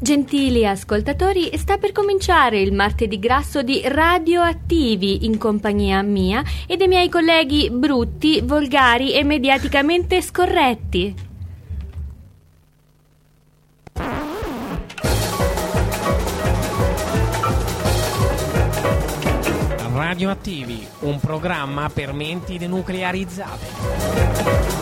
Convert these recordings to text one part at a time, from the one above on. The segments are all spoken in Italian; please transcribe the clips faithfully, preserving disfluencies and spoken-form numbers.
Gentili ascoltatori, sta per cominciare il martedì grasso di Radioattivi in compagnia mia e dei miei colleghi brutti, volgari e mediaticamente scorretti. Radioattivi, un programma per menti denuclearizzate.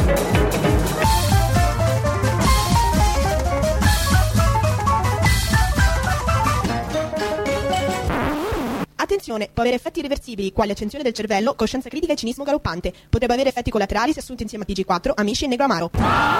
Attenzione, può avere effetti irreversibili, quali accensione del cervello, coscienza critica e cinismo galoppante. Potrebbe avere effetti collaterali se assunti insieme a T G quattro, amici e negro amaro.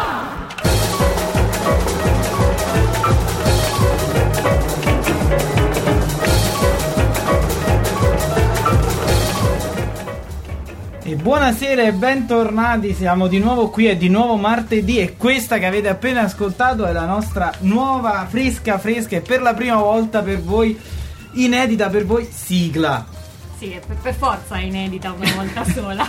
E buonasera e bentornati, siamo di nuovo qui, è di nuovo martedì e questa che avete appena ascoltato è la nostra nuova, fresca fresca e per la prima volta per voi, inedita per voi, sigla. Sì, per, per forza è inedita una volta sola.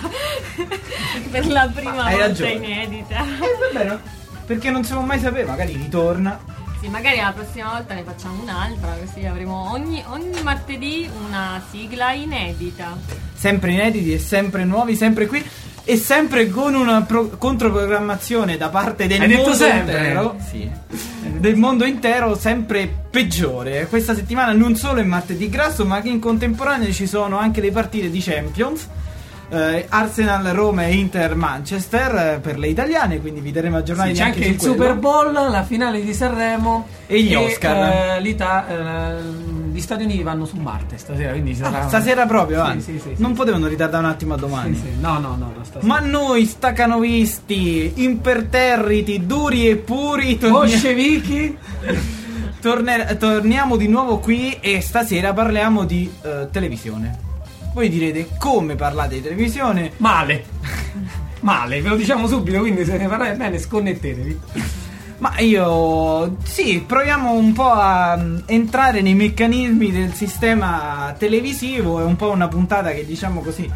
Per la prima Hai volta ragione. Inedita. Eh vabbè, no, perché non si può mai sapere, magari ritorna. Sì, magari la prossima volta ne facciamo un'altra, così avremo ogni, ogni martedì una sigla inedita. Sempre inediti e sempre nuovi, sempre qui e sempre con una pro- controprogrammazione da parte del Hai detto mondo sempre? intero. Sì. Del mondo intero sempre peggiore. Questa settimana non solo è martedì grasso, ma che in contemporanea ci sono anche le partite di Champions. Eh, Arsenal, Roma e Inter Manchester eh, per le italiane, quindi vi daremo aggiornati. Sì, c'è anche su il quello. Super Bowl, la finale di Sanremo E gli Oscar. eh, l'Ita- eh, gli Stati Uniti vanno su Marte stasera, quindi ci sarà Ah, stasera proprio, Sì, anzi. sì, sì, sì. Non potevano ritardare un attimo a domani. Sì, sì. No, no, no, no stasera. Ma noi stacanovisti, imperterriti, duri e puri, torni- Bolscevichi. torne- torniamo di nuovo qui e stasera parliamo di eh, televisione. Voi direte, come parlate di televisione? Male. Male, ve lo diciamo subito, quindi se ne parlate bene sconnettetevi. Ma io, sì, proviamo un po' a mm, entrare nei meccanismi del sistema televisivo. È un po' una puntata che, diciamo così,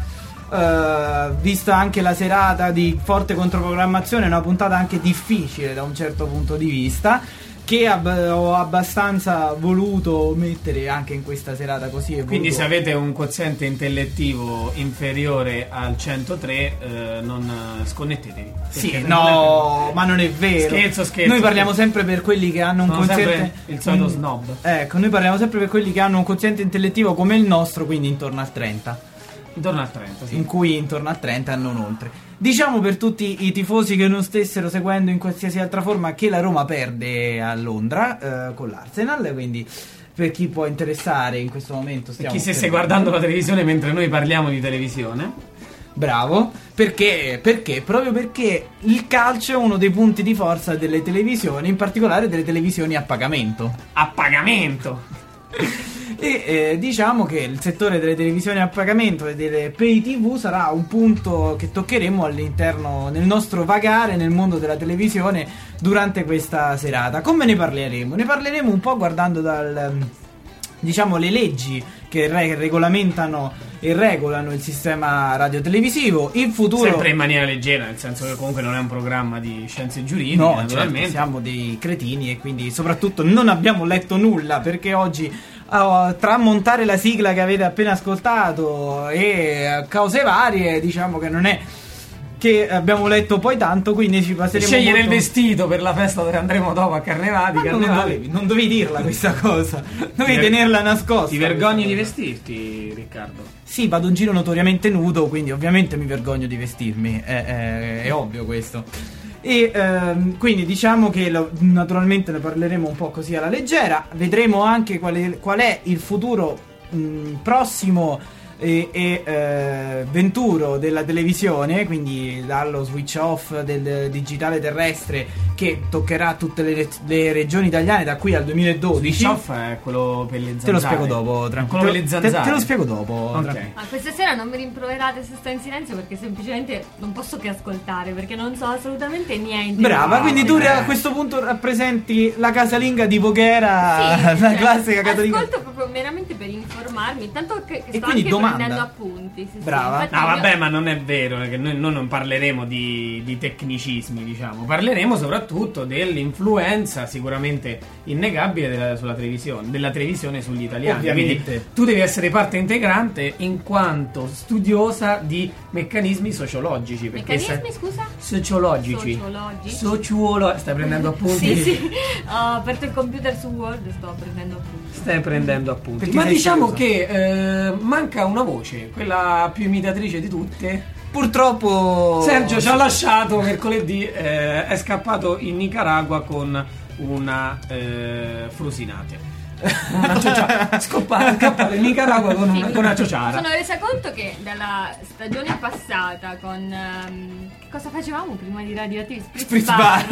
eh, vista anche la serata di forte controprogrammazione, è una puntata anche difficile da un certo punto di vista, che ab- ho abbastanza voluto mettere anche in questa serata così. e Quindi voluto- se avete un quoziente intellettivo inferiore al centotré eh, non eh, sconnettetevi. Sì, Perché no, ma non è vero. Scherzo, scherzo. Noi parliamo sempre per quelli che hanno un Sono quoziente sempre il solito un- snob. Ecco, noi parliamo sempre per quelli che hanno un quoziente intellettivo come il nostro, quindi intorno al trenta. Intorno al trenta, sì. In cui intorno al trenta e non oltre. Diciamo per tutti i tifosi che non stessero seguendo in qualsiasi altra forma che la Roma perde a Londra eh, con l'Arsenal, quindi per chi può interessare in questo momento Per stiamo chi stesse per- guardando la televisione mentre noi parliamo di televisione. Bravo, perché? Perché? Proprio perché il calcio è uno dei punti di forza delle televisioni, in particolare delle televisioni a pagamento. A pagamento. E eh, diciamo che il settore delle televisioni a pagamento e delle pay tv sarà un punto che toccheremo all'interno, nel nostro vagare nel mondo della televisione durante questa serata. Come ne parleremo? Ne parleremo un po' guardando dal, diciamo, le leggi che re- regolamentano e regolano il sistema radiotelevisivo. Il futuro... Sempre in maniera leggera, nel senso che comunque non è un programma di scienze giuridiche, No, naturalmente. certo, siamo dei cretini e quindi soprattutto non abbiamo letto nulla, perché oggi oh, tra montare la sigla che avete appena ascoltato e cose varie, diciamo che non è che abbiamo letto poi tanto, quindi ci passeremo Scegliere molto... il vestito per la festa dove andremo dopo a Carnevali. Ma non, Carnevali. dovevi, non dovevi dirla questa cosa, dovevi Ti ver- tenerla nascosta. Ti vergogni di questa cosa. vestirti, Riccardo? Sì, vado in giro notoriamente nudo, quindi ovviamente mi vergogno di vestirmi, è, è, è ovvio questo. E ehm, quindi diciamo che lo, naturalmente ne parleremo un po' così alla leggera. Vedremo anche qual è, qual è il futuro mh, prossimo e, e eh, venturo della televisione, quindi dallo switch off del digitale terrestre che toccherà tutte le, le regioni italiane da qui al duemiladodici. Switch off è quello per le zanzare. Te lo spiego dopo, tranquillo. Quello per le Te- zanzare. Te, lo spiego dopo. Ok. tranquillo. Ma questa sera non mi rimproverate se sto in silenzio, perché semplicemente non posso che ascoltare, perché non so assolutamente niente. Brava, quindi tu eh. a questo punto rappresenti la casalinga di Voghera, Sì, la cioè, classica casalinga. ascolto proprio meramente per informarmi, intanto che, che E sto quindi anche domanda. prendendo appunti. Sì, Brava. Sì. No, Infatti io- vabbè, ma non è vero, che noi, noi non parleremo di, di tecnicismi, diciamo. Parleremo soprattutto dell'influenza sicuramente innegabile della, sulla televisione, della televisione sugli italiani. Ovviamente. Quindi tu devi essere parte integrante in quanto studiosa di meccanismi sociologici. Perché Meccanismi, sai- scusa? Sociologici. Sociologici. Sociolo- Stai prendendo appunti? Sì, sì. Ho aperto il computer su Word e sto prendendo appunti. Stai prendendo appunti. Perché Ma sei diciamo curiosa. che eh, manca una voce, quella più imitatrice di tutte. Purtroppo Sergio ci ha lasciato mercoledì, eh, è scappato in Nicaragua con una eh, frusinate. Una ciociara. Scoppa- Scappare in Nicaragua con una, Sì, con una mi ciociara. sono resa conto che dalla stagione passata con ehm, che cosa facevamo prima di Radioattivi? Spritz Spritz Bar.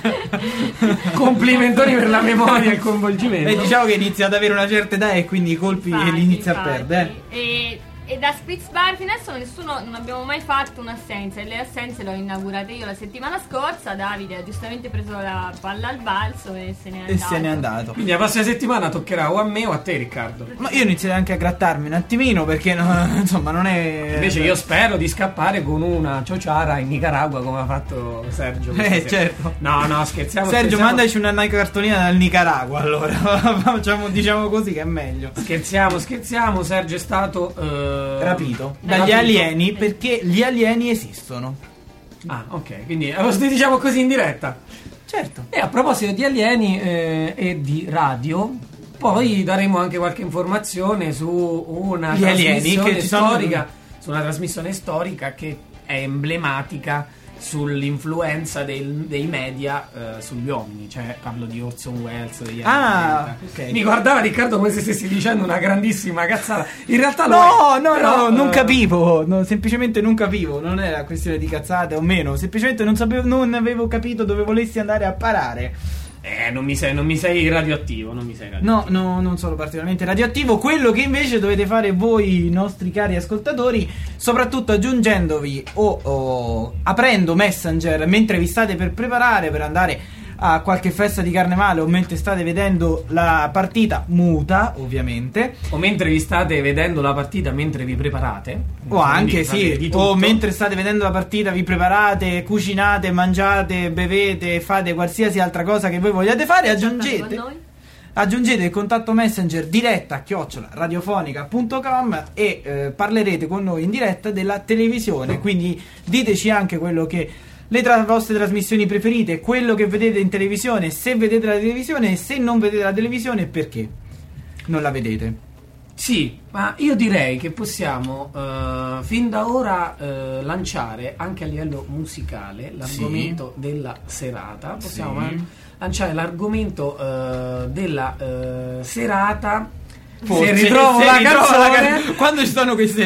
Bar. Complimentoni per la memoria e il coinvolgimento. E diciamo che inizia ad avere una certa età e quindi i colpi Infatti, li inizia a infatti. perdere. E, e da Spritz Bar fino adesso nessuno, non abbiamo mai fatto un'assenza, e le assenze le ho inaugurate io la settimana scorsa. Davide ha giustamente preso la palla al balzo e se n'è E andato. se n'è andato. Quindi la prossima settimana toccherà o a me o a te, Riccardo. Ma io inizierei anche a grattarmi un attimino perché no- insomma non è. Invece io spero di scappare con una ciociara in Nicaragua come ha fatto Sergio. questa Eh sera. certo. No, no, scherziamo. Sergio, scherziamo. mandaci una cartolina dal Nicaragua allora. Facciamo, diciamo così che è meglio. Scherziamo, scherziamo. Sergio è stato eh, Rapito dagli rapito. alieni perché gli alieni esistono. Ah, ok, quindi lo diciamo così in diretta. Certo. E a proposito di alieni eh, e di radio, poi daremo anche qualche informazione su una Gli alieni trasmissione che ci sono- storica, su una trasmissione storica che è emblematica sull'influenza del- dei media eh, sugli uomini, cioè parlo di Orson Welles degli anni Ah, trenta. ok. Mi guardava Riccardo come se stessi dicendo una grandissima cazzata. In realtà lo No, è, no, però, no, non eh, capivo, no, semplicemente non capivo, non era questione di cazzate o meno, semplicemente non sapevo, non avevo capito dove volessi andare a parare. Eh, non mi sei, non mi sei radioattivo, non mi sei radioattivo. No, no, non sono particolarmente radioattivo. Quello che invece dovete fare voi, nostri cari ascoltatori, soprattutto aggiungendovi o, o aprendo Messenger mentre vi state per preparare per andare a qualche festa di carnevale o mentre state vedendo la partita muta, ovviamente, O mentre vi state vedendo la partita mentre vi preparate. o anche Fate sì, di o tutto. mentre state vedendo la partita vi preparate, cucinate, mangiate, bevete, fate qualsiasi altra cosa che voi vogliate fare, aggiungete Con noi? aggiungete il contatto Messenger diretta chiocciola radiofonica punto com e eh, parlerete con noi in diretta della televisione, quindi diteci anche quello che le tra- vostre trasmissioni preferite, quello che vedete in televisione, se vedete la televisione e se non vedete la televisione perché non la vedete. Sì, ma io direi che possiamo eh, fin da ora eh, lanciare anche a livello musicale l'argomento della serata. Possiamo Sì. man- lanciare l'argomento eh, della eh, serata. Forse, se ritrovo se la ritrovo canzone. ca- quando ci sono questi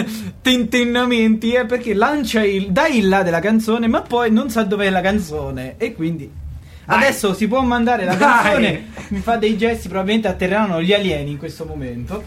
tentennamenti è perché lancia il dai il là della canzone ma poi non sa dov'è la canzone e quindi Dai. adesso si può mandare la Dai. canzone. Mi fa dei gesti, probabilmente atterreranno gli alieni in questo momento.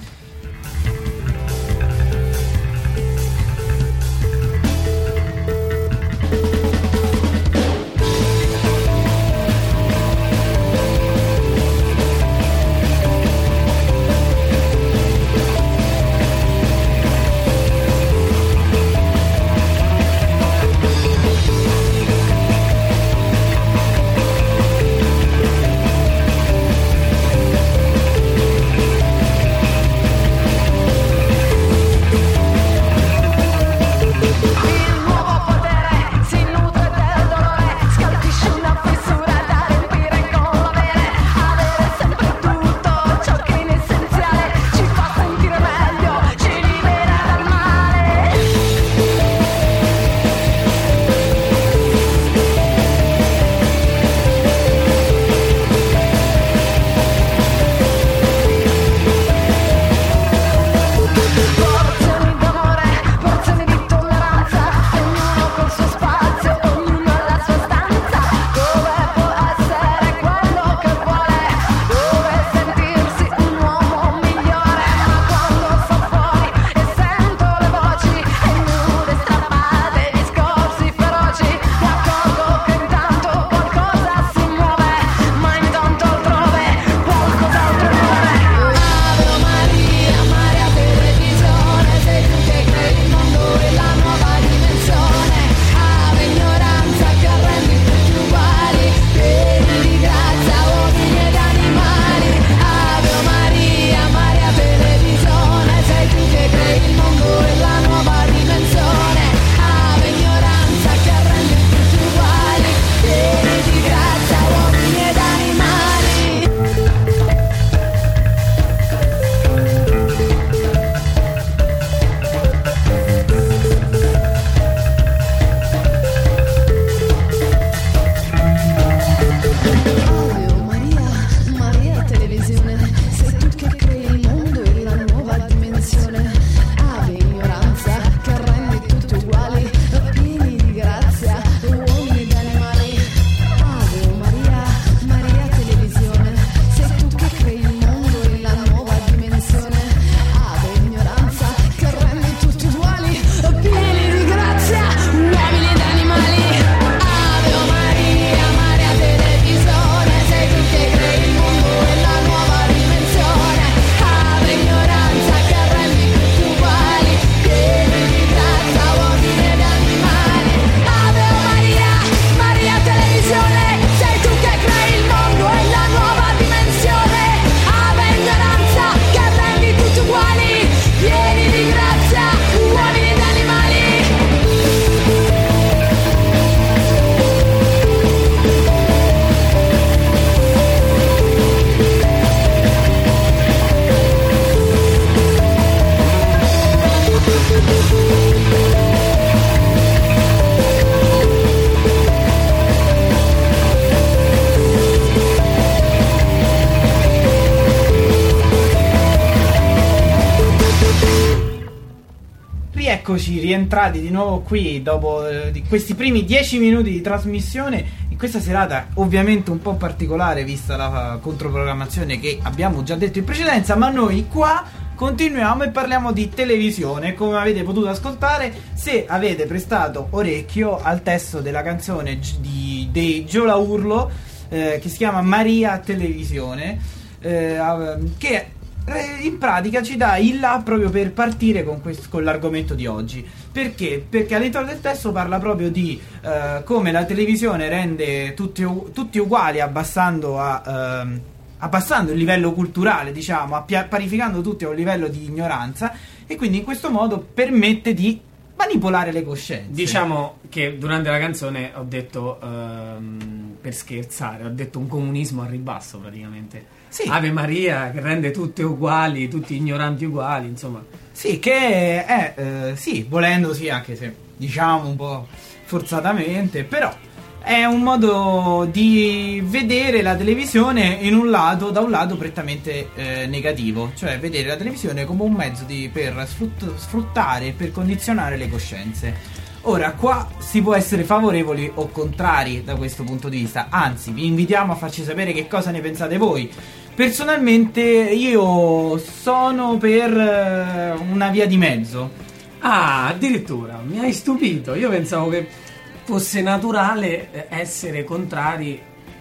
eccoci rientrati di nuovo qui dopo eh, di questi primi dieci minuti di trasmissione in questa serata ovviamente un po' particolare vista la uh, controprogrammazione che abbiamo già detto in precedenza, ma noi qua continuiamo e parliamo di televisione. Come avete potuto ascoltare, se avete prestato orecchio al testo della canzone di, dei Giola Urlo eh, che si chiama Maria Televisione, eh, che in pratica ci dà il là proprio per partire con, questo, con l'argomento di oggi. Perché? Perché all'interno del testo parla proprio di uh, come la televisione rende tutti, tutti uguali abbassando, a, uh, abbassando il livello culturale, diciamo, appia- parificando tutti a un livello di ignoranza, e quindi in questo modo permette di manipolare le coscienze. Diciamo che durante la canzone ho detto, um, per scherzare, ho detto un comunismo a ribasso praticamente. Sì. Ave Maria, che rende tutte uguali, tutti ignoranti uguali, insomma. Sì, che è, eh, sì, volendo sì, anche se diciamo un po' forzatamente, però è un modo di vedere la televisione in un lato, da un lato prettamente eh, negativo, cioè vedere la televisione come un mezzo di, per sfrutt- sfruttare, per condizionare le coscienze. Ora, qua si può essere favorevoli o contrari da questo punto di vista, anzi vi invitiamo a farci sapere che cosa ne pensate voi. Personalmente io sono per uh, una via di mezzo. Ah, addirittura, mi hai stupito. Io pensavo che fosse naturale essere contrari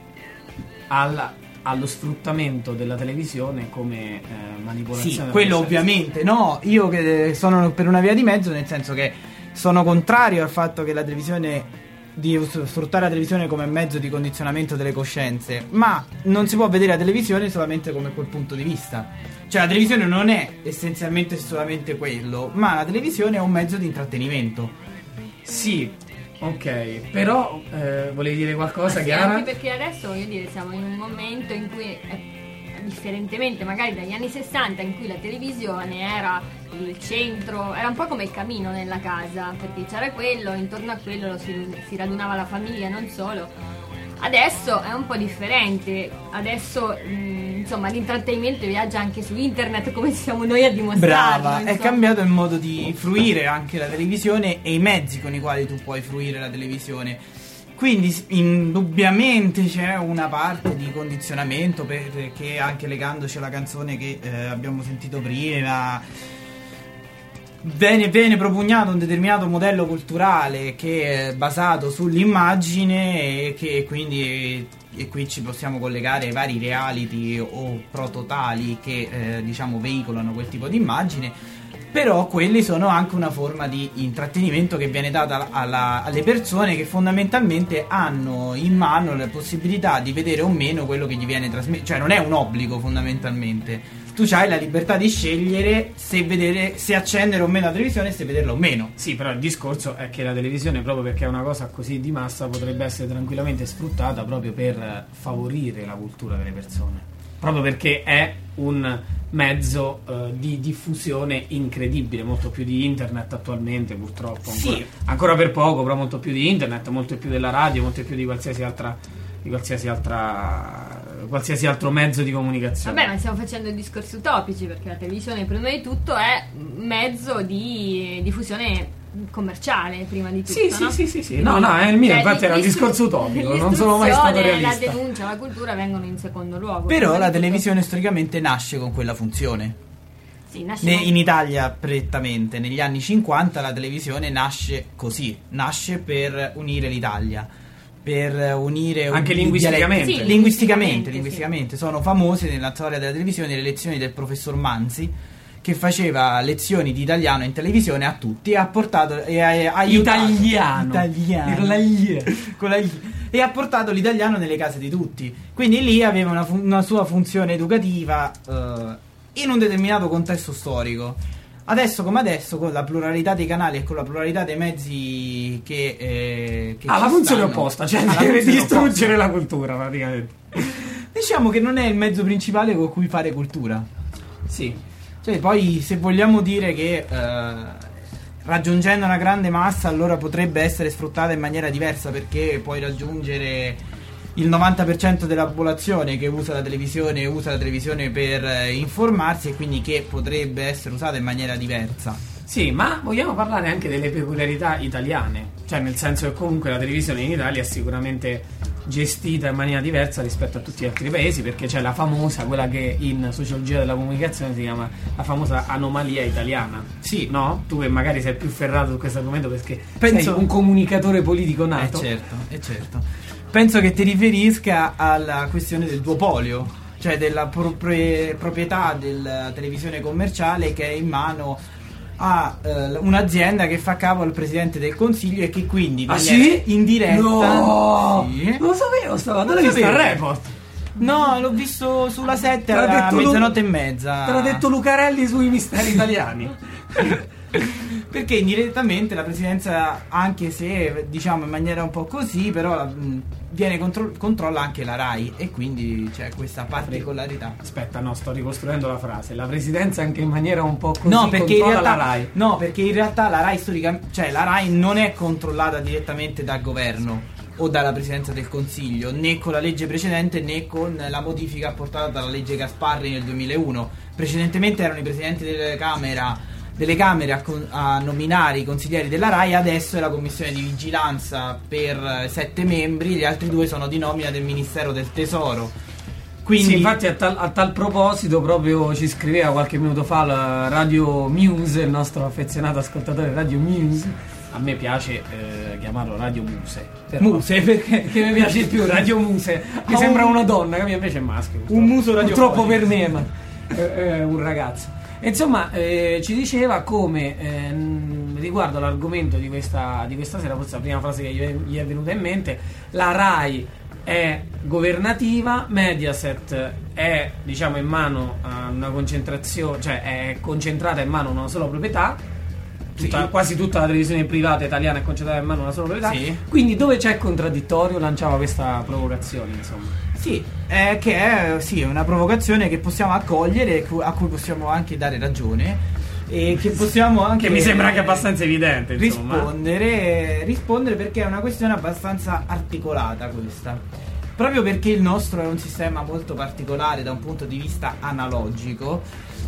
alla, allo sfruttamento della televisione come eh, manipolazione. Sì, quello ovviamente, no, io che sono per una via di mezzo, nel senso che sono contrario al fatto che la televisione, di sfruttare la televisione come mezzo di condizionamento delle coscienze, ma non si può vedere la televisione solamente come quel punto di vista. Cioè la televisione non è essenzialmente solamente quello, ma la televisione è un mezzo di intrattenimento. Sì, ok, però eh, volevi dire qualcosa, sì, Chiara? anche perché adesso, voglio dire, siamo in un momento in cui eh, differentemente magari dagli anni sessanta, in cui la televisione era il centro, era un po' come il camino nella casa, perché c'era quello, intorno a quello si, si radunava la famiglia, non solo. Adesso è un po' differente, adesso mh, insomma l'intrattenimento viaggia anche su internet, come siamo noi a dimostrarlo. Brava, insomma. è cambiato il modo di fruire anche la televisione e i mezzi con i quali tu puoi fruire la televisione. Quindi indubbiamente c'è una parte di condizionamento, perché anche legandoci alla canzone che eh, abbiamo sentito prima, viene, viene propugnato un determinato modello culturale che è basato sull'immagine e che quindi, e qui ci possiamo collegare ai vari reality o prototali che eh, diciamo veicolano quel tipo di immagine. Però quelli sono anche una forma di intrattenimento che viene data alla, alle persone, che fondamentalmente hanno in mano la possibilità di vedere o meno quello che gli viene trasmesso. Cioè non è un obbligo fondamentalmente. Tu hai la libertà di scegliere se vedere, se accendere o meno la televisione e se vederla o meno. Sì, però il discorso è che la televisione, proprio perché è una cosa così di massa, potrebbe essere tranquillamente sfruttata proprio per favorire la cultura delle persone. Proprio perché è un mezzo uh, di diffusione incredibile, molto più di internet attualmente, purtroppo. Ancora, sì. ancora per poco, però molto più di internet, molto più della radio, molto più di qualsiasi altra, di qualsiasi altra, qualsiasi altro mezzo di comunicazione. Vabbè, ma stiamo facendo discorsi utopici, perché la televisione prima di tutto è mezzo di diffusione commerciale, prima di tutto. Sì, no? sì, sì, sì. No, no, è il mio, cioè, infatti era un discorso utopico, non sono mai stato realista. La denuncia, la cultura vengono in secondo luogo. Però la tutto. televisione storicamente nasce con quella funzione. Sì, nasce Ne, con... in Italia prettamente negli anni cinquanta la televisione nasce così, nasce per unire l'Italia, per unire anche un linguisticamente. dialetto. Sì, linguisticamente, linguisticamente, linguisticamente. Sono famose nella storia della televisione le lezioni del professor Manzi, che faceva lezioni di italiano in televisione a tutti e ha portato e ha aiutato Italiano. italiano La I. con la I. E ha portato l'italiano nelle case di tutti, quindi lì aveva una, fu- una sua funzione educativa eh, in un determinato contesto storico. Adesso come adesso, con la pluralità dei canali e con la pluralità dei mezzi che, eh, che ha ci la funzione stanno, opposta, cioè ha la deve funzione distruggere opposta. la cultura praticamente. Diciamo che non è il mezzo principale con cui fare cultura. Sì. Cioè, poi se vogliamo dire che eh, raggiungendo una grande massa allora potrebbe essere sfruttata in maniera diversa, perché puoi raggiungere il novanta per cento della popolazione che usa la televisione usa la televisione per eh, informarsi, e quindi che potrebbe essere usata in maniera diversa. Sì, ma vogliamo parlare anche delle peculiarità italiane, cioè nel senso che comunque la televisione in Italia è sicuramente gestita in maniera diversa rispetto a tutti gli altri paesi, perché c'è la famosa, quella che in sociologia della comunicazione si chiama la famosa anomalia italiana. Sì. No? Tu che magari sei più ferrato su questo argomento perché Penso... sei un comunicatore politico nato. Eh certo, eh certo. Penso che ti riferisca alla questione del duopolio, cioè della proprie- proprietà della televisione commerciale che è in mano a eh, un'azienda che fa capo al Presidente del Consiglio e che quindi Ah, in sì? maniera indiretta. No! Sì. Non lo sapevo, stavo Non l'hai visto al sapevo. report. No, l'ho visto sulla sette Te l'ha a detto Lu- mezzanotte e mezza. Te l'ha detto Lucarelli sui misteri italiani. Perché indirettamente la presidenza, anche se diciamo in maniera un po' così, però la- mh, viene contro- controlla anche la RAI e quindi c'è questa particolarità. Aspetta, no, sto ricostruendo la frase. La presidenza anche in maniera un po' così No, perché in controlla realtà la RAI. no, perché in realtà la RAI storicamente, cioè la RAI non è controllata direttamente dal governo o dalla presidenza del Consiglio, né con la legge precedente né con la modifica apportata dalla legge Gasparri nel duemilauno. Precedentemente erano i presidenti delle Camera delle Camere a, con- a nominare i consiglieri della RAI, adesso è la commissione di vigilanza per eh, sette membri, gli altri due sono di nomina del Ministero del Tesoro. Quindi Sì, infatti a tal, a tal proposito proprio ci scriveva qualche minuto fa la Radio Muse, il nostro affezionato ascoltatore Radio Muse. A me piace eh, chiamarlo Radio Muse. Però- Muse, perché? Che mi piace di più Radio Muse. Mi Ha sembra un- una donna, che a me invece è maschio. Un muso radiofonico. Purtroppo per me, ma è, è un ragazzo. E insomma, eh, ci diceva come ehm, riguardo l'argomento di questa, di questa sera, forse la prima frase che gli è, gli è venuta in mente, la RAI è governativa, Mediaset è diciamo in mano a una concentrazione, cioè è concentrata in mano a una sola proprietà. Tutta- Sì. Quasi tutta la televisione privata italiana è concentrata in mano a una sola proprietà. Sì. Quindi dove c'è contraddittorio lanciava questa provocazione, insomma. Sì, è che è sì, è una provocazione che possiamo accogliere, cu- a cui possiamo anche dare ragione e che possiamo anche Che mi sembra anche abbastanza evidente, insomma. rispondere, rispondere perché è una questione abbastanza articolata questa. Proprio perché il nostro è un sistema molto particolare da un punto di vista analogico.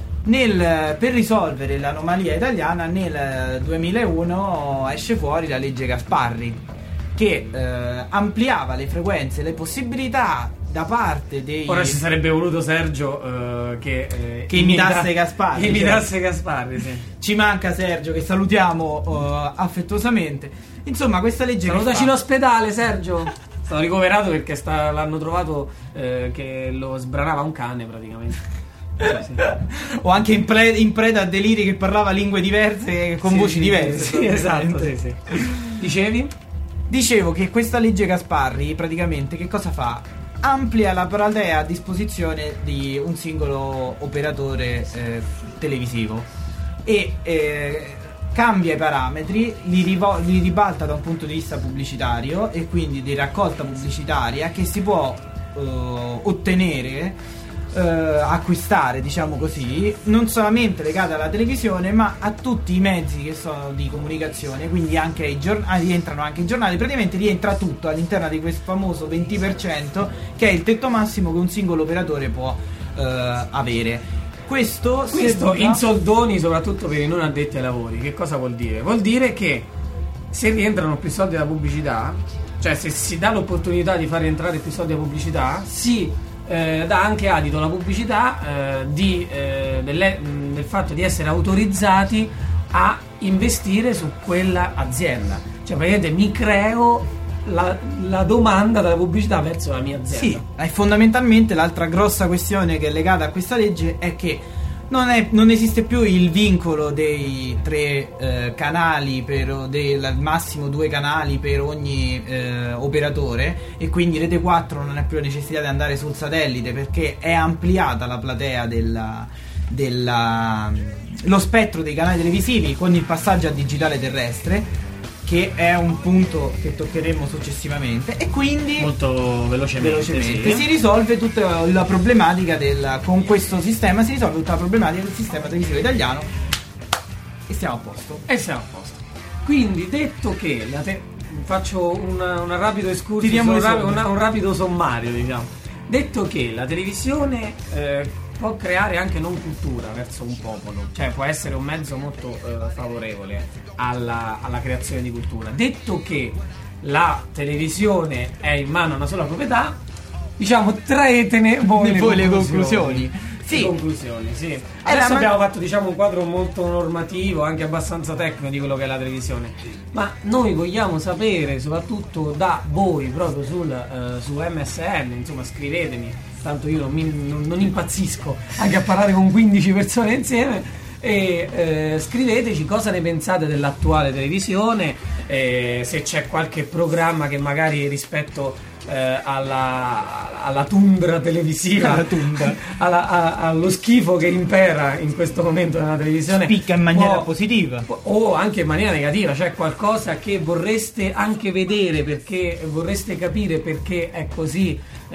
Nel, per risolvere l'anomalia italiana nel duemilauno esce fuori la legge Gasparri che eh, ampliava le frequenze, le possibilità da parte dei Ora ci sarebbe voluto Sergio eh, che, eh, Che imitasse Gasparri, Che imitasse certo. Gasparri, sì. Ci manca Sergio che salutiamo eh, affettuosamente. Insomma, questa legge che Salutaci fa- l'ospedale, Sergio. È stato ricoverato perché sta- l'hanno trovato eh, che lo sbranava un cane praticamente. Sì, sì. o anche in, pre- in preda a deliri che parlava lingue diverse con Sì, voci sì, diverse. Sì, esatto, probabilmente. sì, sì. Dicevi? Dicevo che questa legge Gasparri praticamente che cosa fa? Amplia la platea a disposizione di un singolo operatore eh, televisivo e eh, cambia i parametri, li, rivo- li ribalta da un punto di vista pubblicitario e quindi di raccolta pubblicitaria che si può eh, ottenere, eh, acquistare, diciamo così, non solamente legata alla televisione ma a tutti i mezzi che sono di comunicazione, quindi anche ai giornali, rientrano anche i giornali, praticamente rientra tutto all'interno di questo famoso venti per cento che è il tetto massimo che un singolo operatore può eh, avere. Questo, Questo serviva- in soldoni, soprattutto per i non addetti ai lavori. Che cosa vuol dire? Vuol dire che se rientrano più soldi da pubblicità, cioè se si dà l'opportunità di far rientrare più soldi da pubblicità, si eh, dà anche adito alla pubblicità eh, di, eh, delle- mh, del fatto di essere autorizzati a investire su quella azienda. Cioè praticamente mi creo la, la domanda della pubblicità verso la mia azienda. Sì, e fondamentalmente l'altra grossa questione che è legata a questa legge è che non, è, non esiste più il vincolo dei tre eh, canali per o del al massimo due canali per ogni eh, operatore e quindi Rete quattro non è più necessità di andare sul satellite perché è ampliata la platea della, della lo spettro dei canali televisivi con il passaggio a digitale terrestre, che è un punto che toccheremo successivamente e quindi Molto velocemente, velocemente sì. si risolve tutta la problematica del con questo sistema si risolve tutta la problematica del sistema televisivo italiano e stiamo a posto. E siamo a posto. Quindi detto che la te- faccio una, una rapido escursus, Tiriamo un, le ra- somme. una- un rapido sommario, diciamo. Detto che la televisione eh, può creare anche non cultura verso un popolo, cioè può essere un mezzo molto eh, favorevole alla, alla creazione di cultura. Detto che la televisione è in mano a una sola proprietà, diciamo, traetene voi, voi le le conclusioni. conclusioni. Sì. Sì. Conclusioni, sì. Adesso man- abbiamo fatto, diciamo, un quadro molto normativo, anche abbastanza tecnico di quello che è la televisione. Ma noi vogliamo sapere, soprattutto da voi, proprio sul, eh, su M S N, insomma, scrivetemi, tanto io non, mi, non, non impazzisco anche a parlare con quindici persone insieme. E eh, scriveteci cosa ne pensate dell'attuale televisione, eh, se c'è qualche programma che magari rispetto eh, alla, alla tundra televisiva, alla tundra. alla, a, allo schifo che impera in questo momento nella televisione, spicca in maniera può, positiva o anche in maniera negativa, cioè qualcosa che vorreste anche vedere, perché vorreste capire perché è così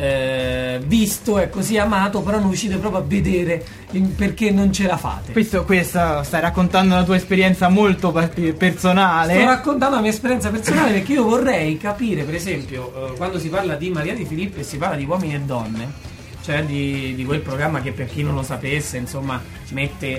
eh, visto, è così amato, però non riuscite proprio a vedere in, perché non ce la fate. Questo, questo stai raccontando la tua esperienza molto personale. Sto raccontando la mia esperienza personale perché io vorrei capire, per esempio, eh, quando si parla di Maria Di Filippi e si parla di uomini e donne, cioè di, di quel programma che, per chi non lo sapesse, insomma, mette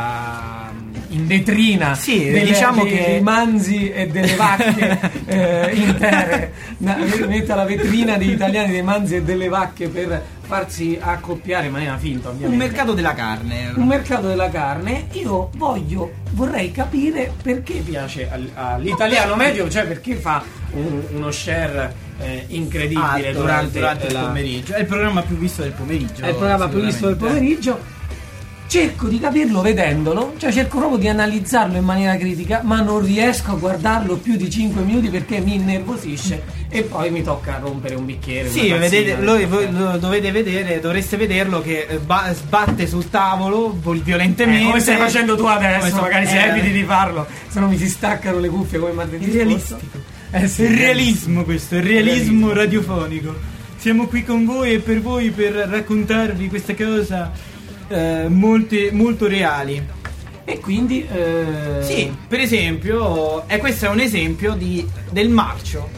alla in vetrina sì, delle, diciamo dei, che dei manzi e delle vacche eh, intere, na, mette alla vetrina degli italiani dei manzi e delle vacche per farsi accoppiare in maniera finta, ovviamente. Un mercato della carne. Un mercato della carne. Io voglio, vorrei capire perché piace all'italiano medio, cioè perché fa un, uno share eh, incredibile Alto, durante, durante la... il pomeriggio. È il programma più visto del pomeriggio. È il programma più visto del pomeriggio. Cerco di capirlo vedendolo, cioè cerco proprio di analizzarlo in maniera critica, ma non riesco a guardarlo più di cinque minuti perché mi innervosisce e poi mi tocca rompere un bicchiere. Sì, vedete, lo, voi lo dovete vedere, dovreste vederlo che ba- sbatte sul tavolo violentemente. Eh, come stai facendo tu adesso, so, magari eh, se eviti di farlo, se no mi si staccano le cuffie come martedì scorso. Eh sì, il realismo questo, il realismo radiofonico. Siamo qui con voi e per voi per raccontarvi questa cosa eh, molte, molto reali. E quindi eh... sì, per esempio, eh, questo è un esempio di, del marcio.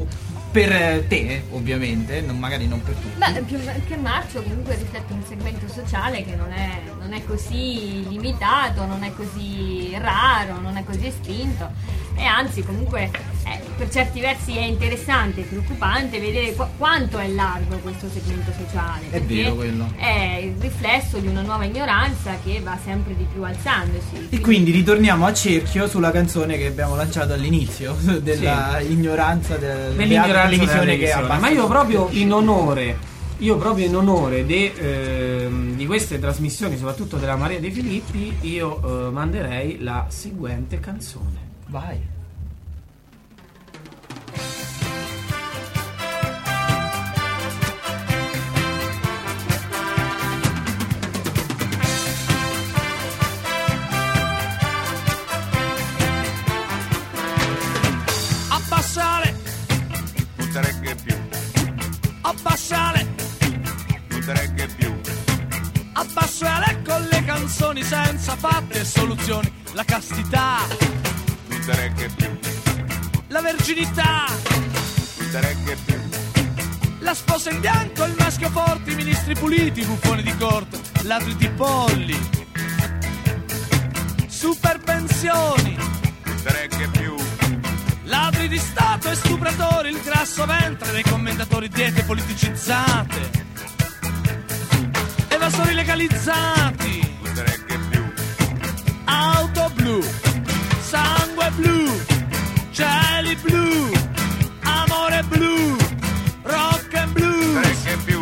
Per te, ovviamente, non, magari non per tutti. Beh, più che marcio comunque riflette un segmento sociale che non è, non è così limitato, non è così raro, non è così estinto e anzi comunque eh, per certi versi è interessante, preoccupante vedere qu- quanto è largo questo segmento sociale. È vero quello. È il riflesso di una nuova ignoranza che va sempre di più alzandosi. E quindi ritorniamo a cerchio sulla canzone che abbiamo lanciato all'inizio della sì. ignoranza del, dell'ignoranza della televisione, della che è televisione. Ma io proprio in onore io proprio in onore de, eh, di queste trasmissioni, soprattutto della Maria De Filippi, io eh, manderei la seguente canzone. Vai. Abbassare, non te regge più. Abbassare, non te regge più. Abbassare con le canzoni senza fatte e soluzioni. La castità, non te regge più. La verginità, non te regge più. La sposa in bianco, il maschio forte, i ministri puliti, i buffoni di corte, ladri di polli. Super pensioni, non te regge più. Ladri di Stato e stupratori, il grasso ventre dei commentatori, diete politicizzate, evasori legalizzati, non te regge più. Auto blu, sangue blu, cieli blu, amore blu, rock and blues, non te regge più.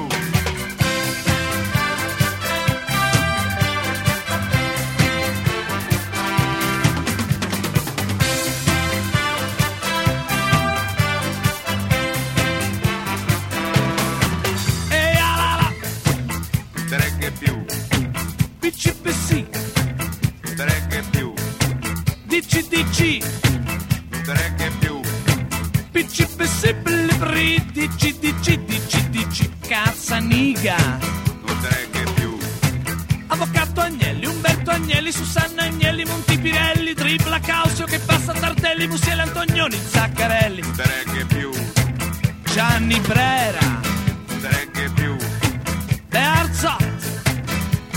D C P C, non te regge più. D C D C, non te regge più. P C P C, Blibri, D C D C, D C D C, Cazzaniga, non te regge più. Avvocato Agnelli, Umberto Agnelli, Susanna Agnelli, Montipirelli, Tripla Causio che passa Tardelli, Musiele Antonioni, Zaccarelli, non te regge più. Gianni Brera, non te regge più. De Arzot,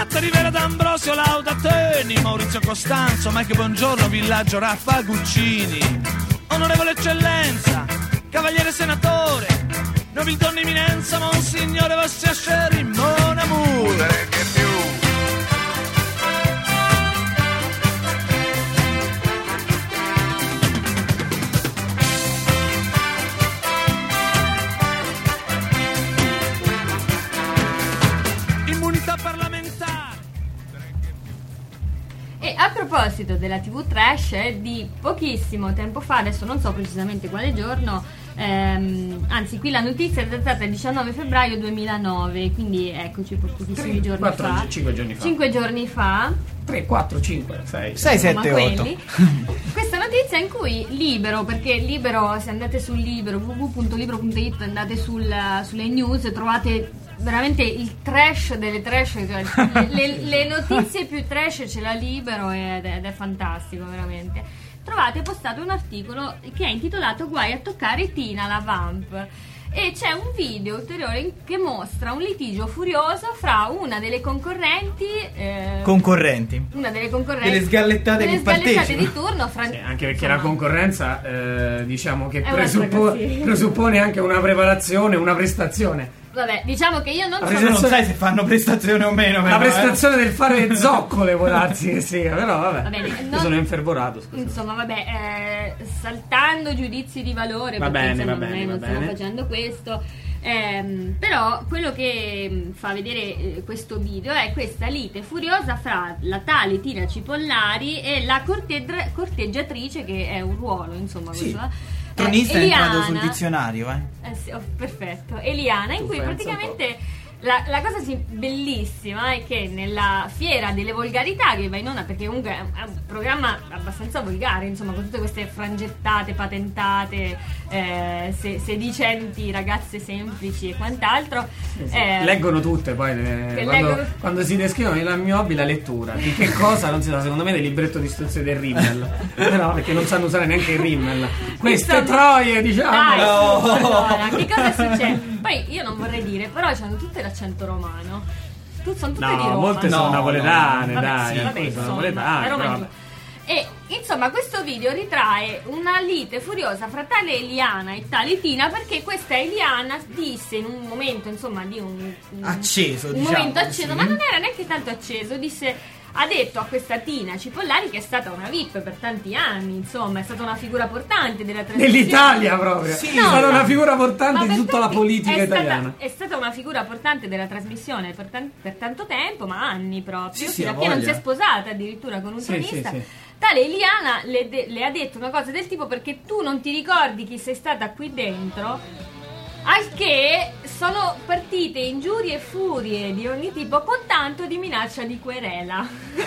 Matta Rivera D'Ambrosio, Lauda Teni, Maurizio Costanzo, Mike Buongiorno, Villaggio Raffa Guccini. Onorevole Eccellenza, Cavaliere Senatore, Nobildonna Eminenza, Monsignore Vostia Sherry, Mon Amour. Che più. E a proposito della tivù trash, di pochissimo tempo fa, adesso non so precisamente quale giorno, ehm, anzi qui la notizia è datata il diciannove febbraio duemilanove, quindi eccoci pochissimi giorni quattro, fa. cinque giorni fa. cinque giorni fa. tre, quattro, cinque, sei. sei, sette, otto. Questa notizia in cui Libero, perché Libero, se andate sul Libero, w w w punto libero punto i t, andate sul, sulle news, trovate veramente il trash delle trash, cioè le, le notizie più trash ce l'ha Libero ed è, ed è fantastico veramente. Trovate postato un articolo che è intitolato Guai a toccare Tina la Vamp, e c'è un video ulteriore che mostra un litigio furioso fra una delle concorrenti eh, concorrenti una delle concorrenti delle sgallettate delle che sgallettate partecipano di turno fra... Sì, anche perché insomma, la concorrenza eh, diciamo che È presuppo- un'altra cosa. presuppone anche una preparazione, una prestazione. vabbè, diciamo che io non La sono tu non sai se fanno prestazione o meno, La però, prestazione del fare zoccole può darsi che sia, però vabbè. Va bene, Io non- sono infervorato, scusa. insomma vabbè, eh, saltando giudizi di valore, Va perché bene, insomma, va non, bene, è- non va stiamo bene. facendo questo, ehm, però quello che mh, fa vedere eh, questo video è questa lite furiosa fra la tale Tina Cipollari e la corteggia- corteggiatrice, che è un ruolo, insomma, Sì. questo, eh, Tronista è entrato Eliana. sul dizionario, eh. Eh sì, oh, perfetto. Eliana, in Tu cui pensa praticamente la, la cosa sì, bellissima è che nella fiera delle volgarità che va in onda, perché comunque è un, è un programma abbastanza volgare, insomma, con tutte queste frangettate patentate, eh, se- sedicenti ragazze semplici e quant'altro. Sì, eh, leggono tutte poi le- che quando, leggono- quando si descrivono il mio hobby la lettura di che cosa non si sa, secondo me del libretto di istruzione del Rimmel. No, perché non sanno usare neanche il Rimmel, queste Insomma, troie, diciamo. Dai, No. su, allora, che cosa succede? Poi io non vorrei dire, però hanno tutte l'accento romano. Tu, sono tutte No, di Roma. molte No, sono napoletane, Vabbè, dai, sì, vabbè, alcune sono insomma, napoletane, la Roma però è giù. vabbè. E insomma questo video ritrae una lite furiosa fra tale Eliana e tale Tina, perché questa Eliana disse in un momento, insomma, di un, un Acceso, un diciamo, momento acceso, sì. ma non era neanche tanto acceso, disse, ha detto a questa Tina Cipollari, che è stata una V I P per tanti anni, insomma, è stata una figura portante della trasmissione. Nell'Italia proprio, Sì. è stata una figura Ma portante di per tutta la tanti- politica è stata- italiana. è stata una figura portante della trasmissione per, tan- per tanto tempo, ma anni proprio, Sì, sì, fino ha a che non si voglia. è sposata addirittura con un Sì, tronista. sì, sì. Tale Eliana le, de- le ha detto una cosa del tipo: perché tu non ti ricordi chi sei stata qui dentro? Al che sono partite ingiurie e furie di ogni tipo, con tanto di minaccia di querela.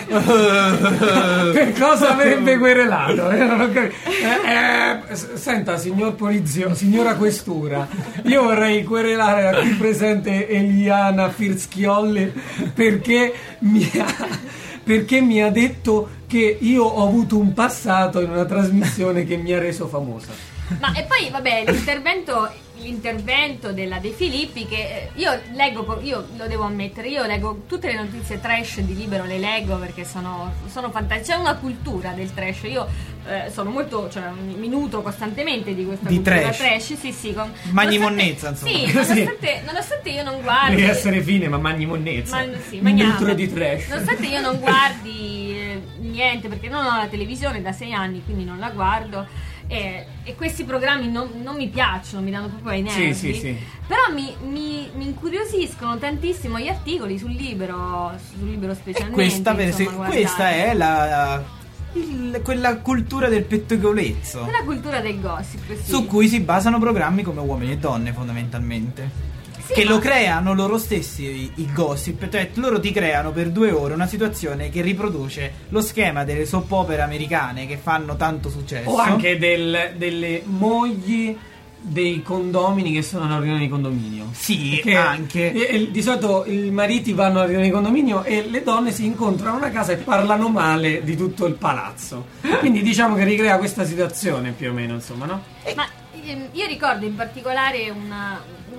Per cosa avrebbe querelato? Eh, non ho capito. Eh, eh, s- senta, signor polizio, signora questura, io vorrei querelare la qui presente Eliana Firschiolli perché mi ha, perché mi ha detto che io ho avuto un passato in una trasmissione che mi ha reso famosa. Ma e poi vabbè, l'intervento l'intervento della De Filippi, che eh, io leggo, co- io lo devo ammettere, io leggo tutte le notizie trash di Libero, le leggo perché sono, sono fantastiche. C'è una cultura del trash, io eh, sono molto, cioè mi nutro costantemente di questa Di cultura trash. sì sì, con, Magni nonostante- monnezza, insomma. Sì, Sì. nonostante, nonostante io non guardi, Devi essere fine, ma magni monnezza. ma, sì, Un magniamo. litro di trash. Nonostante io non guardi eh, niente, perché non ho la televisione da sei anni, quindi non la guardo. E, e questi programmi non, non mi piacciono, mi danno proprio ai nervi. Sì, sì, sì. Però mi, mi, mi incuriosiscono tantissimo gli articoli sul Libero, sul Libero E specialmente. questa, per insomma, se- guardate. questa è la, il- quella cultura del pettegolezzo la cultura del gossip, sì. su cui si basano programmi come Uomini e Donne, fondamentalmente. Sì, Che ma- lo creano loro stessi i- il gossip, cioè loro ti creano per due ore una situazione che riproduce lo schema delle soap opere americane che fanno tanto successo. O anche del- delle mogli dei condomini che sono alla riunione di condominio. Sì, Perché anche. e- e di solito i mariti vanno alla riunione di condominio e le donne si incontrano a una casa e parlano male di tutto il palazzo. Quindi diciamo che ricrea questa situazione più o meno, insomma, no? Ma ehm, io ricordo in particolare una,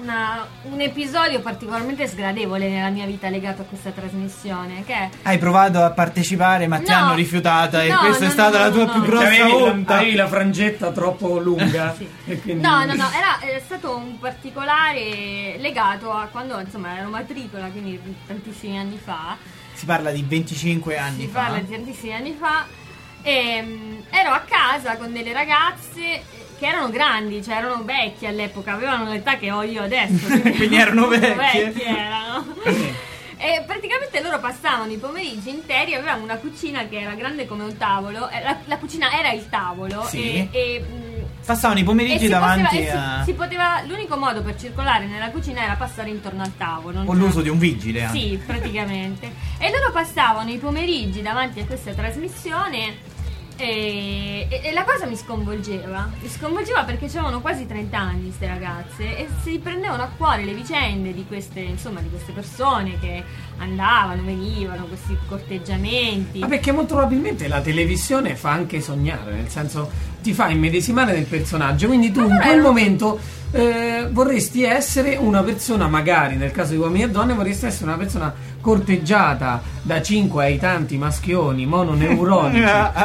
una, un episodio particolarmente sgradevole nella mia vita legato a questa trasmissione. Che hai provato a partecipare ma ti no, hanno rifiutata e no, questa no, è stata no, la tua no, più no. grossa avevi, onta. la, avevi la frangetta troppo lunga. Sì. E quindi... No, no, no, era è stato un particolare legato a quando insomma ero matricola, quindi tantissimi anni fa. Si parla di venticinque anni Si fa. parla di tantissimi anni fa. E, um, ero a casa con delle ragazze che erano grandi, cioè erano vecchie all'epoca, avevano l'età che ho io adesso. Quindi, Quindi erano vecchie. vecchie erano. E praticamente loro passavano i pomeriggi interi, avevamo una cucina che era grande come un tavolo, eh, la, la cucina era il tavolo. Sì. e, e mh, Passavano i pomeriggi e si davanti poteva, e a... si, si poteva, l'unico modo per circolare nella cucina era passare intorno al tavolo. Non con c'era- l'uso di un vigile anche. Sì, praticamente. E loro passavano i pomeriggi davanti a questa trasmissione e, e- e la cosa mi sconvolgeva. Mi sconvolgeva perché avevano quasi trenta anni queste ragazze e si prendevano a cuore le vicende di queste, insomma, di queste persone che andavano, venivano, questi corteggiamenti. Ma perché molto probabilmente la televisione fa anche sognare, nel senso ti fa immedesimare nel personaggio, quindi tu in Allora, quel ero- momento eh, vorresti essere una persona, magari nel caso di uomini e donne, vorresti essere una persona corteggiata da cinque ai tanti maschioni mononeuronici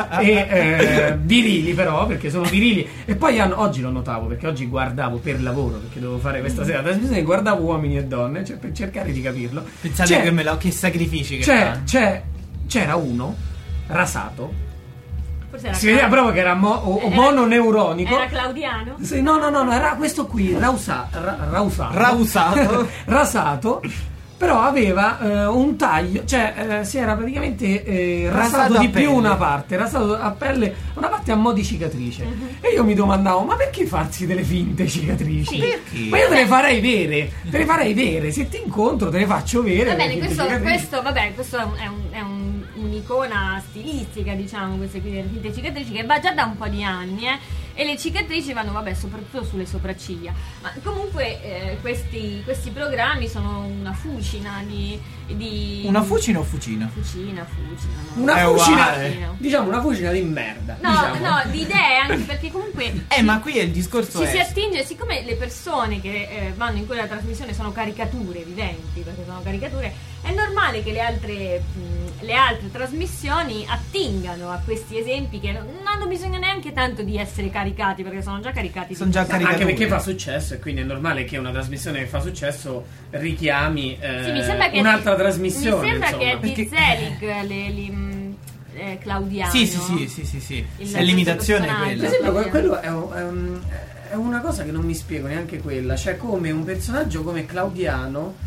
e eh, virili, però, perché sono virili. E poi hanno, oggi lo notavo, perché oggi guardavo per lavoro, perché dovevo fare questa sera la trasmissione, guardavo Uomini e Donne, cioè per cercare di capirlo. Pensate C'è- che, me lo, che sacrifici che c'è, fanno. c'è, c'era uno rasato, Forse era si vedeva Cla- proprio che era, mo- o- era- mononeuronico. Era Claudiano? Sì, no, no, no, no, era questo qui, rausa, ra- rausato. Rausato. Rasato. Però aveva eh, un taglio, cioè eh, si era praticamente eh, rasato, Rasato a di più pelle. una parte, rasato a pelle, una parte a mo' di cicatrice. E io mi domandavo, ma perché farsi delle finte cicatrici? Sì. Perché? Ma io te le farei vere, te le farei vere, se ti incontro te le faccio vere. Va le bene, finte questo, cicatrici. questo, vabbè, questo è, un- è un- è un- un'icona stilistica, diciamo, queste qui delle finte cicatrici, che va già da un po' di anni, eh. E le cicatrici vanno, vabbè, soprattutto sulle sopracciglia. Ma comunque eh, questi, questi programmi sono una fucina di... di Una fucina o fucina? Fucina, fucina. No? Una È fucina, uguale. diciamo una fucina di merda. No, diciamo. no, di idee, anche perché comunque... Eh, ma qui è il discorso Ci è... si attinge, siccome le persone che eh, vanno in quella trasmissione sono caricature viventi, perché sono caricature, è normale che le altre, mh, le altre trasmissioni attingano a questi esempi che non non hanno bisogno neanche tanto di essere caricati, perché sono già caricati. Sono già tutti. caricati. Anche perché caricature. fa successo e quindi è normale che una trasmissione che fa successo richiami eh, Sì, mi sembra che un'altra trasmissione. Mi sembra insomma. che Perché- di Zelig le, li, mh, eh, Claudiano. Sì, sì, sì, sì, sì, sì. Il- È l'imitazione il quella. Per esempio, que- quello è, un- è un- è una cosa che non mi spiego neanche quella, cioè come un personaggio come Claudiano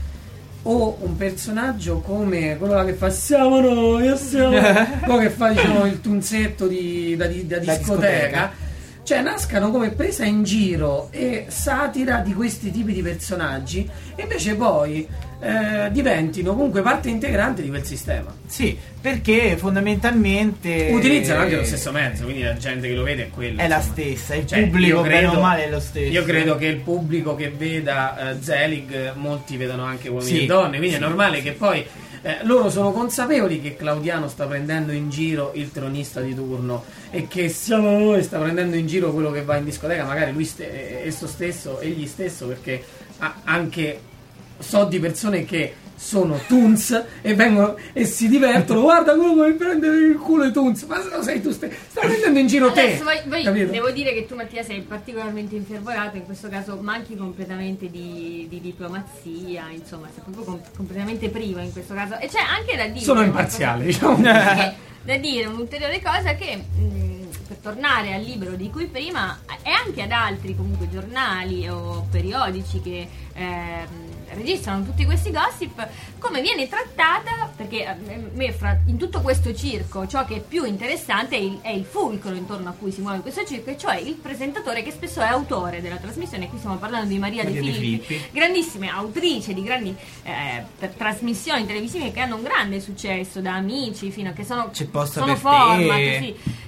o un personaggio come quello là che fa siamo noi, siamo quello che fa, diciamo, il tunzetto di, da, di- da Da discoteca, discoteca. cioè nascano come presa in giro e satira di questi tipi di personaggi e invece poi eh, diventino comunque parte integrante di quel sistema. Sì, perché fondamentalmente Utilizzano anche lo stesso mezzo, quindi la gente che lo vede è quello. è la insomma. stessa, il Cioè, pubblico io bene credo- o male è lo stesso. Io credo che il pubblico che veda eh, Zelig, molti vedono anche uomini Sì, e donne, quindi sì, è normale che poi eh, loro sono consapevoli che Claudiano sta prendendo in giro il tronista di turno e che siamo noi sta prendendo in giro quello che va in discoteca, magari lui ste- esso stesso, egli stesso, perché ha anche so di persone che sono Toons e vengono e si divertono. Guarda come prende il culo i Toons, ma se lo sei tu ste- stai prendendo in giro te. Adesso voi, voi capito? devo dire che tu, Mattia, sei particolarmente infervorato, in questo caso manchi completamente di, di diplomazia, insomma sei proprio com- completamente privo in questo caso, e c'è anche da dire Sono una imparziale, cosa- diciamo. che- da dire un'ulteriore cosa che mh, per tornare al libro di cui prima, e anche ad altri comunque giornali o periodici che ehm, registrano tutti questi gossip, come viene trattata, perché a me fra- in tutto questo circo ciò che è più interessante è il, è il fulcro intorno a cui si muove questo circo, e cioè il presentatore che spesso è autore della trasmissione. Qui stiamo parlando di Maria, Maria De De Filippi, Filippi. grandissima autrice di grandi eh, per trasmissioni televisive che hanno un grande successo, da Amici fino a che sono, C'è posto sono per format, te. sì.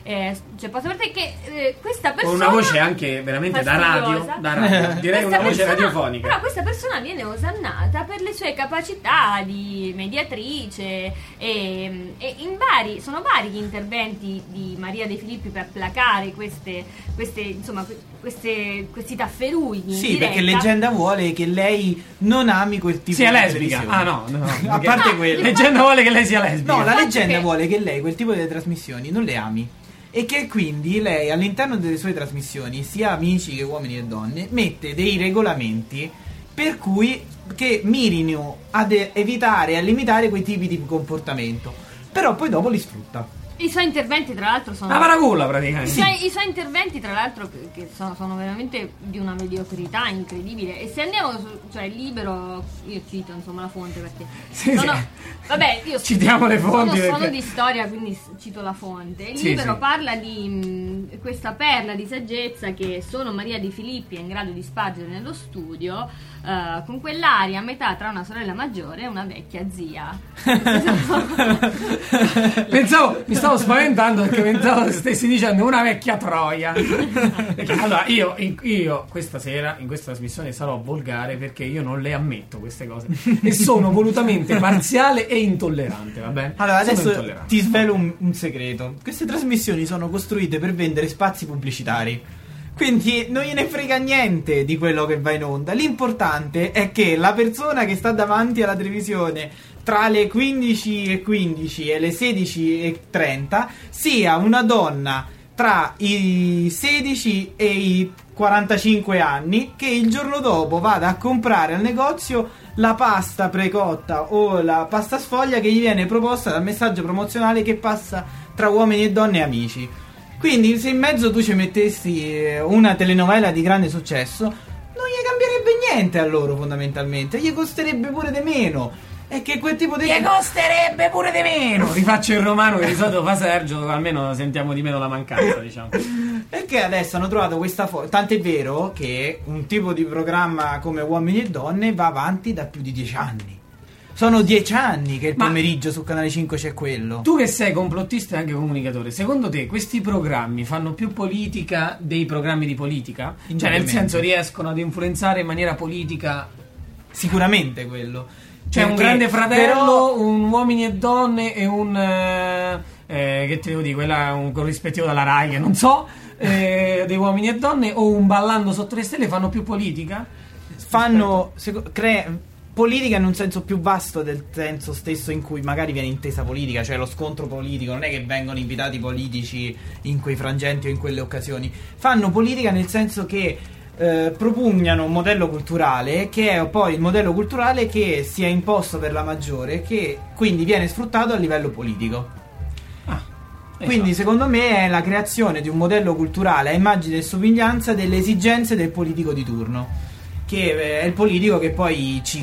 Eh, cioè, posso dire che eh, questa persona con una voce anche veramente da radio, da radio. Direi questa una voce persona, radiofonica. però questa persona viene osannata per le sue capacità di mediatrice e, e in vari sono vari gli interventi di Maria De Filippi per placare queste, queste insomma queste, questi tafferugli. Sì, perché leggenda vuole che lei non ami quel tipo sia di lesbica. Ah no, no, no a parte no, quello. Leggenda vuole che lei sia lesbica. No, la leggenda che... vuole che lei quel tipo di trasmissioni non le ami. E che quindi lei all'interno delle sue trasmissioni, sia amici che uomini e donne, mette dei regolamenti per cui che mirino ad evitare e a limitare quei tipi di comportamento. Però poi dopo li sfrutta. I suoi interventi tra l'altro sono la paraculla praticamente. I suoi, I suoi interventi tra l'altro che, che sono, sono veramente di una mediocrità incredibile. E se andiamo su, cioè Libero, io cito insomma la fonte perché sì, sono, sì. vabbè io citiamo le fonti sono, perché... sono di storia quindi cito la fonte. Il sì, Libero sì. parla di mh, questa perla di saggezza che solo Maria Di Filippi è in grado di spargere nello studio, uh, con quell'aria a metà tra una sorella maggiore e una vecchia zia. Pensavo, mi stavo spaventando perché pensavo che stessi dicendo una vecchia troia. Allora io, io questa sera in questa trasmissione sarò volgare perché io non le ammetto queste cose e sono volutamente parziale e intollerante, va bene? Allora Sono adesso intollerante. ti svelo un, un segreto. Queste trasmissioni sono costruite per vendere spazi pubblicitari, quindi non gliene frega niente di quello che va in onda. L'importante è che la persona che sta davanti alla televisione tra le quindici e quindici e le sedici e trenta sia una donna tra i sedici e i quarantacinque anni che il giorno dopo vada a comprare al negozio la pasta precotta o la pasta sfoglia che gli viene proposta dal messaggio promozionale che passa tra uomini e donne e amici. Quindi se in mezzo tu ci mettessi una telenovela di grande successo, non gli cambierebbe niente a loro fondamentalmente, gli costerebbe pure di meno. E che quel tipo di... Gli costerebbe pure di meno. Rifaccio il romano che di solito fa Sergio, almeno sentiamo di meno la mancanza, diciamo. Perché adesso hanno trovato questa forma. Tant'è vero che un tipo di programma come Uomini e Donne va avanti da più di dieci anni. Sono dieci anni che il Ma pomeriggio su Canale cinque c'è quello. Tu che sei complottista e anche comunicatore, secondo te questi programmi fanno più politica dei programmi di politica? Cioè nel senso riescono ad influenzare in maniera politica? Sicuramente quello. C'è un grande fratello, però... un uomini e donne e un eh, eh, che ti devo dire, quella è un corrispettivo dalla Rai che non so, eh, dei uomini e donne o un Ballando sotto le stelle fanno più politica? Fanno seco- crea politica in un senso più vasto del senso stesso in cui magari viene intesa politica, cioè lo scontro politico, non è che vengono invitati politici in quei frangenti o in quelle occasioni. Fanno politica nel senso che Eh, propugnano un modello culturale che è poi il modello culturale che si è imposto per la maggiore, che quindi viene sfruttato a livello politico. Ah, quindi esatto. Secondo me è la creazione di un modello culturale a immagine e somiglianza delle esigenze del politico di turno, che è il politico che poi ci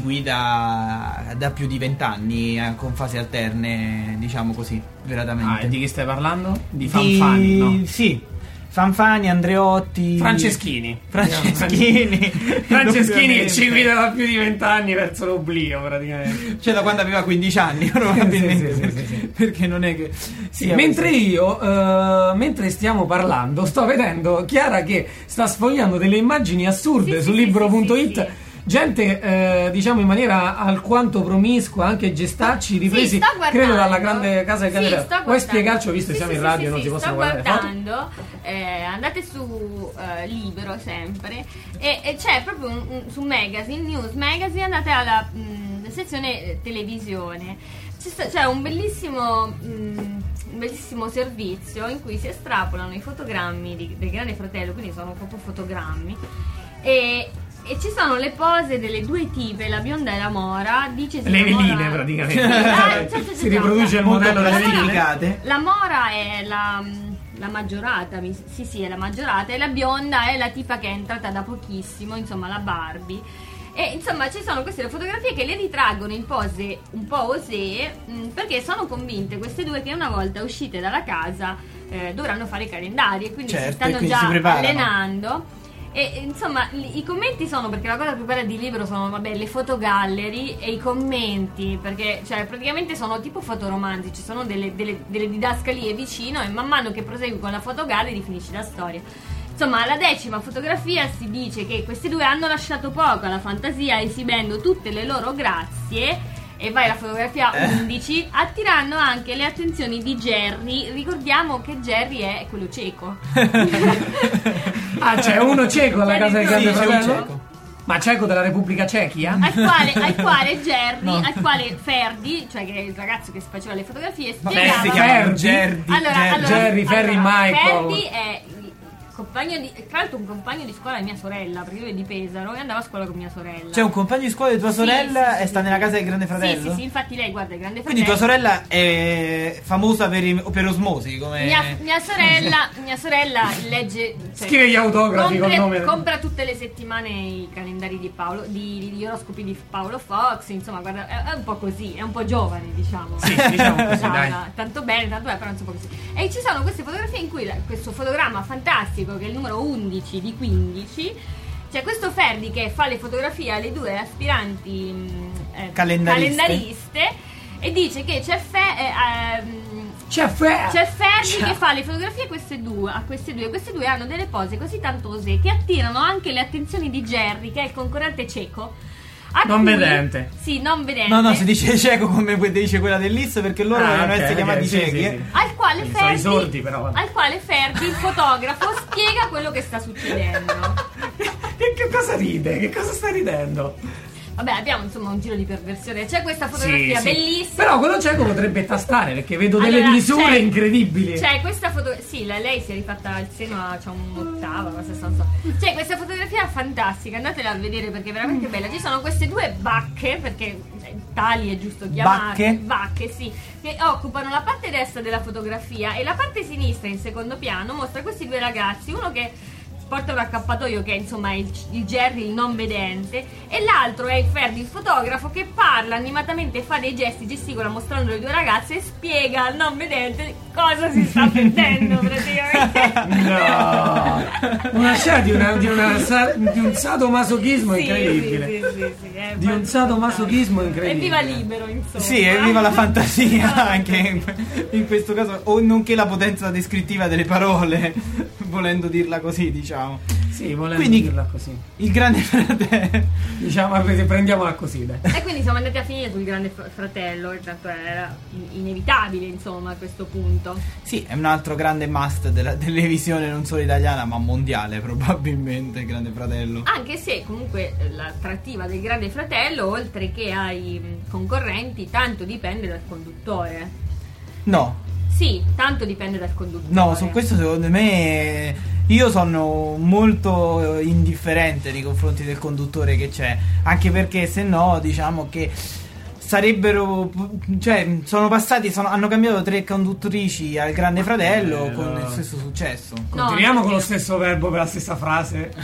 guida da più di vent'anni eh, con fasi alterne, diciamo così, veratamente. Ah, di chi stai parlando? Di Fanfani, no? Sì. Fanfani, Andreotti, Franceschini Franceschini Franceschini che ci guida da più di vent'anni verso l'oblio praticamente, cioè da quando aveva quindici anni probabilmente, sì, sì, perché, sì, sì. perché non è che sì, mentre così. io uh, mentre stiamo parlando sto vedendo Chiara che sta sfogliando delle immagini assurde sì, su sì, libro punto it sì, sì, sì. gente eh, diciamo in maniera alquanto promiscua, anche gestacci ripresi, sì, credo dalla grande casa di Galileo. Sì, puoi spiegarci, ho visto sì, siamo sì, in radio sì, non sì, si possono sto guardare guardando eh, andate su eh, Libero sempre e, e c'è proprio un, un, su Magazine, News Magazine, andate alla mh, sezione televisione, c'è, c'è un bellissimo mh, un bellissimo servizio in cui si estrapolano i fotogrammi di, del Grande Fratello, quindi sono proprio fotogrammi e E ci sono le pose delle due tipe, la bionda e la mora. Dice le veline praticamente. Ah, cioè, cioè, si riproduce il molto modello delle classificate. veline. La mora è la, la maggiorata, mi- sì sì è la maggiorata, e la bionda è la tipa che è entrata da pochissimo, insomma la Barbie. E insomma ci sono queste fotografie che le ritraggono in pose un po' osé, mh, perché sono convinte queste due che una volta uscite dalla casa eh, dovranno fare i calendari e quindi Certo, si e stanno quindi già si preparano. allenando. E insomma i i commenti sono, perché la cosa più bella di libro sono vabbè le fotogallery e i commenti, perché cioè praticamente sono tipo fotoromanzi, ci sono delle, delle, delle didascalie vicino e man mano che prosegui con la fotogallery finisci la storia. Insomma, alla decima fotografia si dice che questi due hanno lasciato poco alla fantasia esibendo tutte le loro grazie. E vai alla fotografia undici, attirando anche le attenzioni di Jerry. Ricordiamo che Jerry è quello cieco. Ah, c'è uno cieco alla casa del Jerry Grande sì, Fratello? cieco. Ma cieco della Repubblica Cechia? Al quale, al quale Jerry, No. al quale Ferdi, cioè che è il ragazzo che si faceva le fotografie, Ma spiegava. si chiama Ferdi? Gerdi. Allora, Gerdi. allora, Jerry, Ferry, allora, Michael. Ferdi è il compagno di, tra l'altro un compagno di scuola di mia sorella, perché lui è di Pesaro e andava a scuola con mia sorella. C'è un compagno di scuola di tua Sì, sorella sì, sì, e sta sì. nella casa del Grande Fratello? Sì, sì, sì, infatti lei guarda il Grande Quindi Fratello. tua sorella è famosa per, i- per osmosi, come... Mia, mia sorella, mia sorella legge, cioè, Scrive gli autografi compra, col nome. compra tutte le settimane i calendari di Paolo, di, gli oroscopi di Paolo Fox. Insomma, guarda, è, è un po' così, è un po' giovane, diciamo. Sì, diciamo così, No, dai. no, tanto bene, tanto bene, però un po' così. E ci sono queste fotografie in cui la- questo fotogramma fantastico, che è il numero undici di quindici, c'è questo Ferdi che fa le fotografie alle due aspiranti mh, eh, Calendariste. calendariste e dice che c'è Fe, eh, ehm, C'è Fer! c'è Ferdi C'è- che fa le fotografie a queste due, a queste due. Queste due hanno delle pose così tantose che attirano anche le attenzioni di Jerry, che è il concorrente cieco. a Non cui- vedente. Sì, non vedente. No, no, si dice cieco come dice quella dell'I S perché loro Ah, devono ok, essere ok, chiamati sì, ciechi. sì, eh. sì. Al quale Sono Ferdi i sordi, però, vabbè. al quale Ferdi, il fotografo, spiega quello che sta succedendo. Che, che cosa ride? Che cosa stai ridendo? Vabbè, abbiamo insomma un giro di perversione. C'è questa fotografia Sì, sì. bellissima. Però quello cieco potrebbe tastare, perché vedo delle Allora, misure c'è- incredibili. C'è questa fotografia. Sì, la- lei si è rifatta il seno a c'ha un'ottava, cosa non so. C'è questa fotografia fantastica, andatela a vedere perché è veramente bella. Ci sono queste due bacche, perché eh, tali è giusto chiamarle. Bacche? Bacche, sì. Che occupano la parte destra della fotografia e la parte sinistra in secondo piano mostra questi due ragazzi, uno che porta un accappatoio che è insomma il, il Jerry, il non vedente, e l'altro è il Ferdi, il fotografo, che parla animatamente, fa dei gesti, gesticola mostrando le due ragazze e spiega al non vedente cosa si sta perdendo praticamente. No! Una scena di, una, di, una, sa- di un sadomasochismo Sì, incredibile. sì, sì, sì, sì, è Di un sadomasochismo incredibile. Evviva libero, insomma. Sì, e viva la fantasia anche in, in questo caso, o nonché la potenza descrittiva delle parole, volendo dirla così, diciamo. Sì, volendo Quindi- dirla così. Il Grande Fratello. Diciamo, prendiamola così, dai. E quindi siamo andati a finire sul Grande Fr- Fratello, che tanto era in- inevitabile, insomma, a questo punto. Sì, è un altro grande must della televisione non solo italiana ma mondiale probabilmente, il Grande Fratello. Anche se comunque l'attrattiva del Grande Fratello, oltre che ai mh, concorrenti, tanto dipende dal conduttore. No, Sì, tanto dipende dal conduttore. no, su questo secondo me io sono molto indifferente nei confronti del conduttore che c'è, anche perché se no diciamo che sarebbero, cioè sono passati, sono- hanno cambiato tre conduttrici al Grande Fratello Eh, con no. il stesso successo. No, Continuiamo non è con lo vero. stesso verbo per la stessa frase.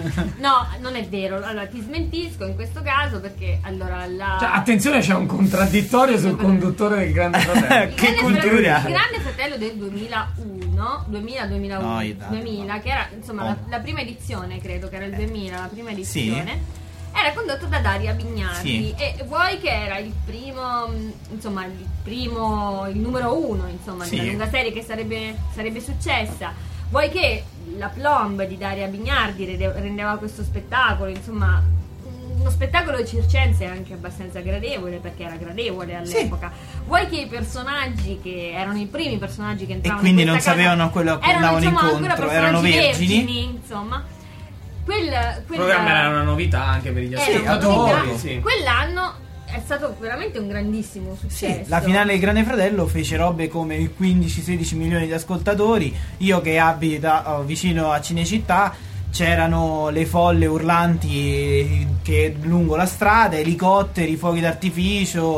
No, non è vero. Allora ti smentisco in questo caso perché allora la Cioè, attenzione, c'è un contraddittorio sul conduttore del Grande Fratello. Il Che Grande cultura! Fratello- Il Grande Fratello del duemilauno, duemila duemilauno, No, io tanto. duemila, che era insomma Oh. la, la prima edizione, credo che era il duemila, la prima edizione. Era condotto da Daria Bignardi. Sì. E vuoi che era il primo, mh, insomma, il primo, il numero uno, insomma, Sì. della lunga serie che sarebbe, sarebbe successa. Vuoi che la plomb di Daria Bignardi rende- rendeva questo spettacolo, insomma, mh, uno spettacolo circense anche abbastanza gradevole, perché era gradevole all'epoca. Vuoi che i personaggi che erano i primi personaggi che entravano quindi in non questa casa sapevano quello che erano, andavano diciamo, incontro, ancora erano personaggi vergini. insomma. Quel, Il quel- programma era una novità anche per gli era Sì, una ascoltatori. novità. Sì. Quell'anno è stato veramente un grandissimo successo. Sì, la finale del Grande Fratello fece robe come quindici sedici milioni di ascoltatori. Io che abito oh, vicino a Cinecittà, c'erano le folle urlanti che lungo la strada, elicotteri, fuochi d'artificio,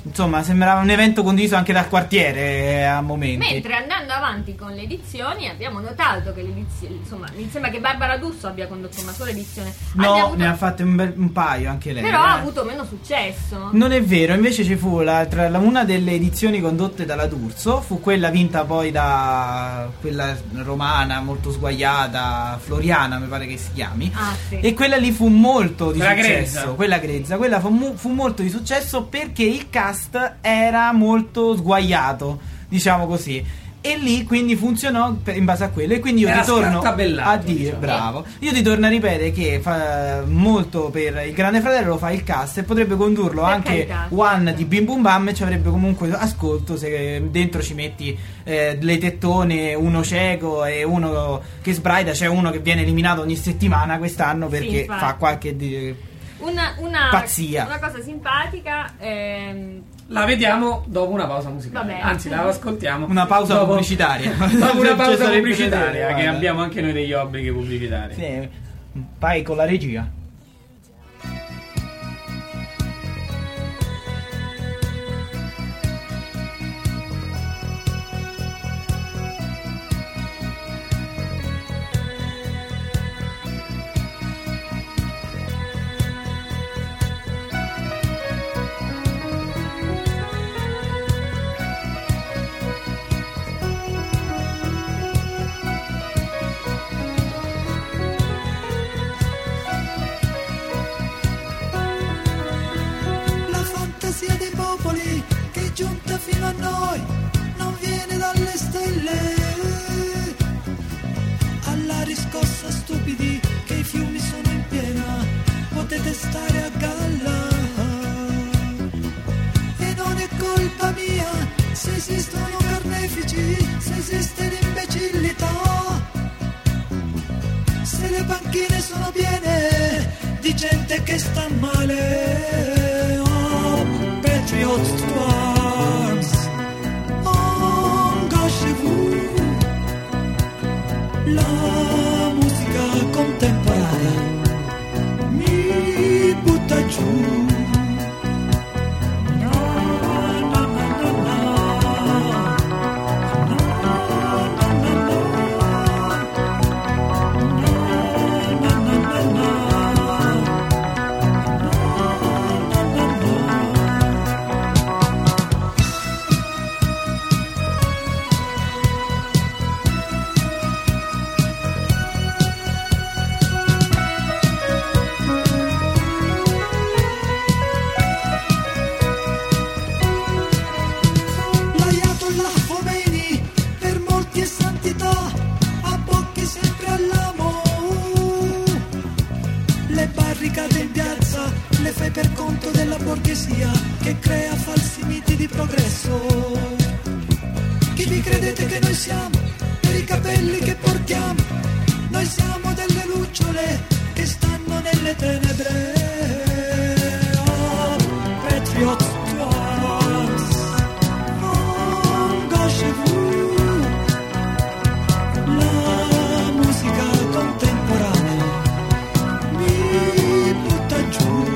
insomma sembrava un evento condiviso anche dal quartiere a momenti. Mentre andando avanti con le edizioni abbiamo notato che l'edizione, insomma, mi sembra che Barbara D'Urso abbia condotto una sola edizione. No, avuto... ne ha fatte un, bel, un paio anche lei. Però eh. ha avuto meno successo. Non è vero, invece ci fu la, tra la, una delle edizioni condotte dalla D'Urso, fu quella vinta poi da quella romana molto sguaiata, Floriana mi pare che si chiami. Ah, sì. E quella lì fu molto di Quella successo. grezza. Quella grezza, quella fu, fu molto di successo perché il cast era molto sguaiato, diciamo così. E lì quindi funzionò per- in base a quello. E quindi io Era ritorno scartabellato, a dire, diciamo. bravo. Io ti torno a ripetere che fa molto per il Grande Fratello, lo fa il cast e potrebbe condurlo Per anche carità, One certo. di Bim Bum Bam e ci avrebbe comunque ascolto se dentro ci metti eh, le tettone, uno cieco e uno che sbraida. C'è uno che viene eliminato ogni settimana quest'anno perché infatti. fa qualche di- Una, una, Pazzia. una cosa simpatica. Ehm, La vediamo dopo una pausa musicale. Vabbè. Anzi, la ascoltiamo. una pausa dopo- pubblicitaria. Dopo una Ci pausa sarebbe pubblicitaria, da dire, che guarda. abbiamo anche noi degli obblighi pubblicitari. Sì, vai con la regia. La fantasia dei popoli che è giunta fino a noi non viene dalle stelle. Alla riscossa stupidi che i fiumi sono in piena, potete stare a galla. E non è colpa mia se esistono carnefici, se esiste l'imbecillità, se le panchine sono piene di gente che sta male. Oh, Patriots to arms, engagez-vous. La musica contemporanea mi butta giù. Na, na, na, na, na. Na, na, na, na. Na, na, na, na. L'Ayatollah Khomeini per molti è santità, a pochi sempre all'amo. Le barricate in piazza le fai per conto della borghesia che crea falsi miti di progresso. Chi vi credete che noi siamo? Per i capelli che portiamo, noi siamo delle lucciole che stanno nelle tenebre. Oh, Patriots to arms, engagez-vous. La musica contemporanea mi butta giù.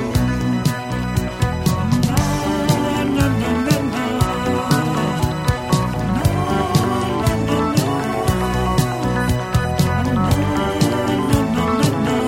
Na, na, na, na, na. Na, na, na, na. Na, na, na, na, na.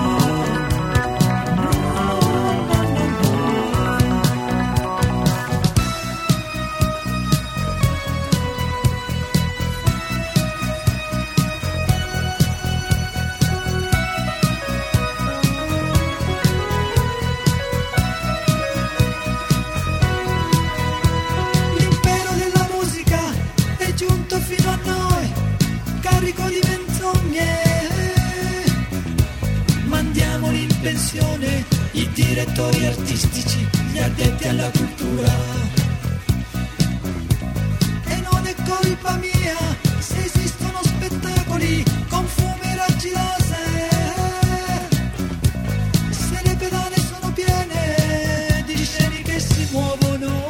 L'impero della musica è giunto fino a noi, carico di menzogne. Mandiamoli in pensione i direttori artistici, gli addetti alla cultura. E non è colpa mia se esistono spettacoli con fumo e raggi laser, se le pedane sono piene di scene che si muovono.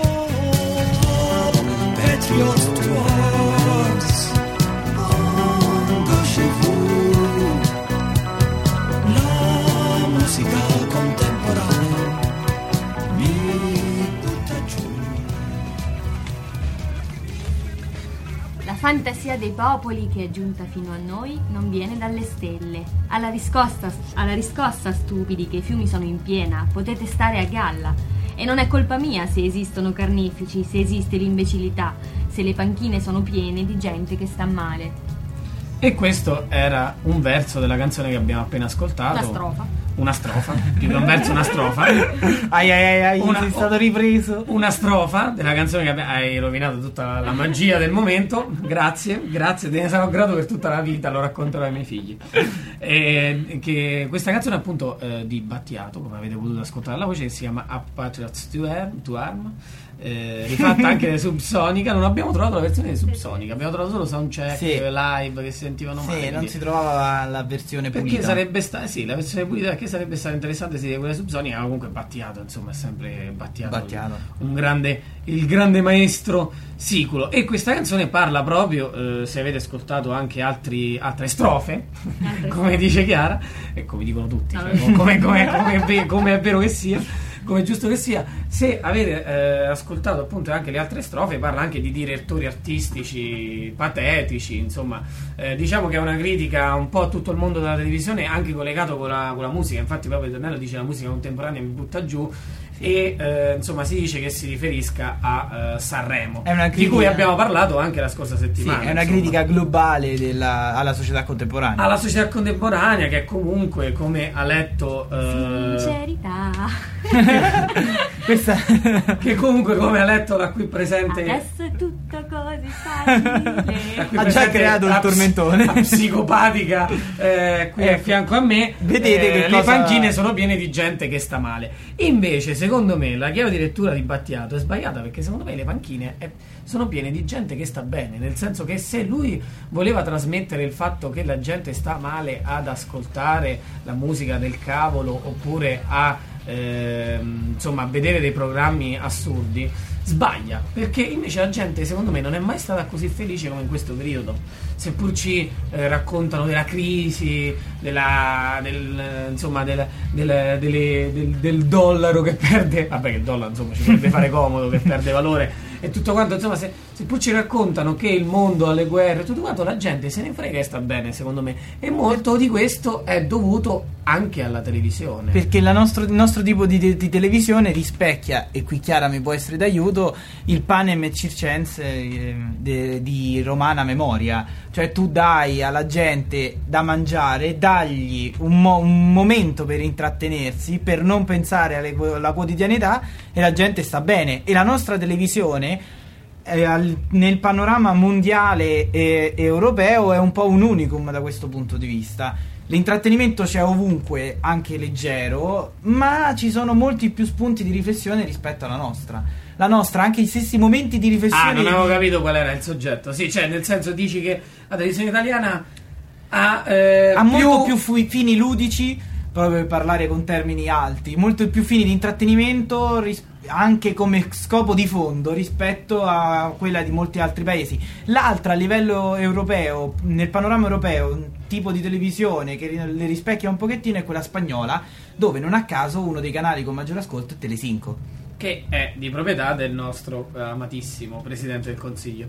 Patriots to arms, engagez-vous. La musica contemporanea mi butta giù. fantasia dei popoli che è giunta fino a noi non viene dalle stelle. Alla riscossa, alla riscossa, stupidi, che i fiumi sono in piena, potete stare a galla. E non è colpa mia se esistono carnefici, se esiste l'imbecillità, se le panchine sono piene di gente che sta male. E questo era un verso della canzone che abbiamo appena ascoltato. Una strofa. Una strofa, più che un verso, una strofa. Ai ai ai, ai Una- sei stato ripreso. Una strofa della canzone che abbiamo... Hai rovinato tutta la, la magia del momento. Grazie, grazie, te ne sarò grato per tutta la vita, lo racconterò ai miei figli. E, che questa canzone appunto eh, di Battiato, come avete potuto ascoltare la voce, che si chiama A Patriots to Arm, to Arm eh, rifatta anche Subsonica. Non abbiamo trovato la versione di Subsonica, abbiamo trovato solo soundcheck, Sì. live che si sentivano male. Sì, non quindi- si trovava la, la versione perché pulita. sarebbe stata, sì, la versione pulita, perché sarebbe stata interessante se quella Subsonica, ma comunque Battiato, insomma, è sempre Battiato, Battiato. un grande, il grande maestro siculo. E questa canzone parla proprio, eh, se avete ascoltato anche altri, altre strofe, Altre come strofe. dice Chiara, e come dicono tutti, No, cioè, come, come- come è ve- come è vero che sia, come è giusto che sia. Se avete eh, ascoltato appunto anche le altre strofe, parla anche di direttori artistici patetici, insomma, eh, diciamo che è una critica un po' a tutto il mondo della televisione, anche collegato con la, con la musica. Infatti proprio il Tornello dice la musica contemporanea mi butta giù, e eh, insomma si dice che si riferisca a eh, Sanremo, È una di cui critica- abbiamo parlato anche la scorsa Sì, settimana. è una insomma. critica globale della, alla società contemporanea. Alla società contemporanea, che comunque, come ha letto eh, Sincerità. Questa che comunque come ha letto la qui presente Adesso è tutto così facile. la qui Ha già presente, creato il la ps- tormentone. la psicopatica eh, qui a Ecco. fianco a me. Vedete eh, che le cosa- panchine sono piene di gente che sta male. Invece secondo me la chiave di lettura di Battiato è sbagliata, perché secondo me le panchine è- sono piene di gente che sta bene, nel senso che se lui voleva trasmettere il fatto che la gente sta male ad ascoltare la musica del cavolo, oppure a ehm, insomma a vedere dei programmi assurdi, sbaglia, perché invece la gente secondo me non è mai stata così felice come in questo periodo, seppur ci eh, raccontano della crisi, della, del, eh, insomma del, del, delle- del, del dollaro che perde, vabbè che il dollaro insomma ci potrebbe fare comodo, che perde valore e tutto quanto, insomma, se, seppur ci raccontano che il mondo ha le guerre, tutto quanto, la gente se ne frega e sta bene, secondo me, e molto di questo è dovuto anche alla televisione. Perché la nostro- il nostro tipo di, di televisione rispecchia, e qui Chiara mi può essere d'aiuto, il panem et circense eh, de- di romana memoria. Cioè tu dai alla gente da mangiare, dagli un, mo- un momento per intrattenersi, per non pensare alle- alla quotidianità, e la gente sta bene. E la nostra televisione eh, al- nel panorama mondiale e, e europeo è un po' un unicum da questo punto di vista. L'intrattenimento c'è ovunque, anche leggero, ma ci sono molti più spunti di riflessione rispetto alla nostra. La nostra, anche i stessi momenti di riflessione. Ah, non avevo di- capito qual era il soggetto. Sì, cioè, nel senso, dici che la televisione italiana ha, eh, ha più... molto più fu- fini ludici, proprio per parlare con termini alti, molto più fini di intrattenimento ris- anche come scopo di fondo rispetto a quella di molti altri paesi. L'altra a livello europeo, nel panorama europeo, un tipo di televisione che ri- le rispecchia un pochettino è quella spagnola, dove non a caso uno dei canali con maggior ascolto è Telecinco, che è di proprietà del nostro eh, amatissimo Presidente del Consiglio.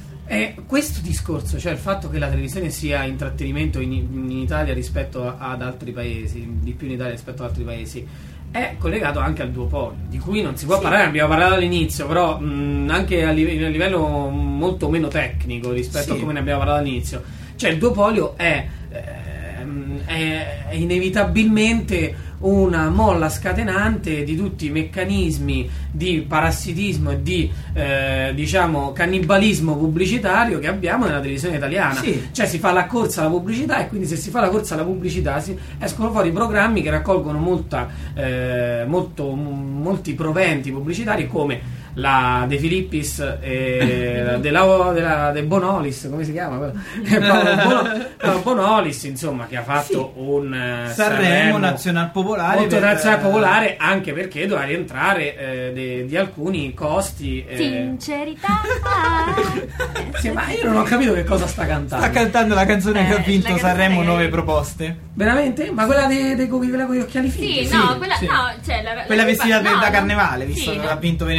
E questo discorso, cioè il fatto che la televisione sia intrattenimento in, in Italia rispetto a- ad altri paesi, di più in Italia rispetto ad altri paesi, è collegato anche al duopolio, di cui non si può parlare, abbiamo parlato all'inizio, però mh, anche a, live- a livello molto meno tecnico rispetto Sì. a come ne abbiamo parlato all'inizio. Cioè il duopolio è, ehm, è, è inevitabilmente una molla scatenante di tutti i meccanismi di parassitismo e di eh, diciamo cannibalismo pubblicitario che abbiamo nella televisione italiana. Sì. Cioè si fa la corsa alla pubblicità, e quindi se si fa la corsa alla pubblicità si escono fuori programmi che raccolgono molta, eh, molto, m- molti proventi pubblicitari, come la De Filippis e la della, della De Bonolis, come si chiama? Paolo Bono- Paolo Bonolis, insomma, che ha fatto un eh, Sanremo, Nazional Popolare, molto per- nazionale popolare, anche perché doveva rientrare eh, de- di alcuni costi. eh. Sincerità. Sì, ma io non ho capito che cosa sta cantando. sta cantando la canzone Eh, che ha vinto la canzone Sanremo che- nove proposte. Veramente? Ma quella dei de, quella con gli occhiali finti? Sì, Sì, no, quella, sì. no, cioè la, Quella la- vestita no, da no. carnevale, visto Sì, che no. ha vinto venerdì Portava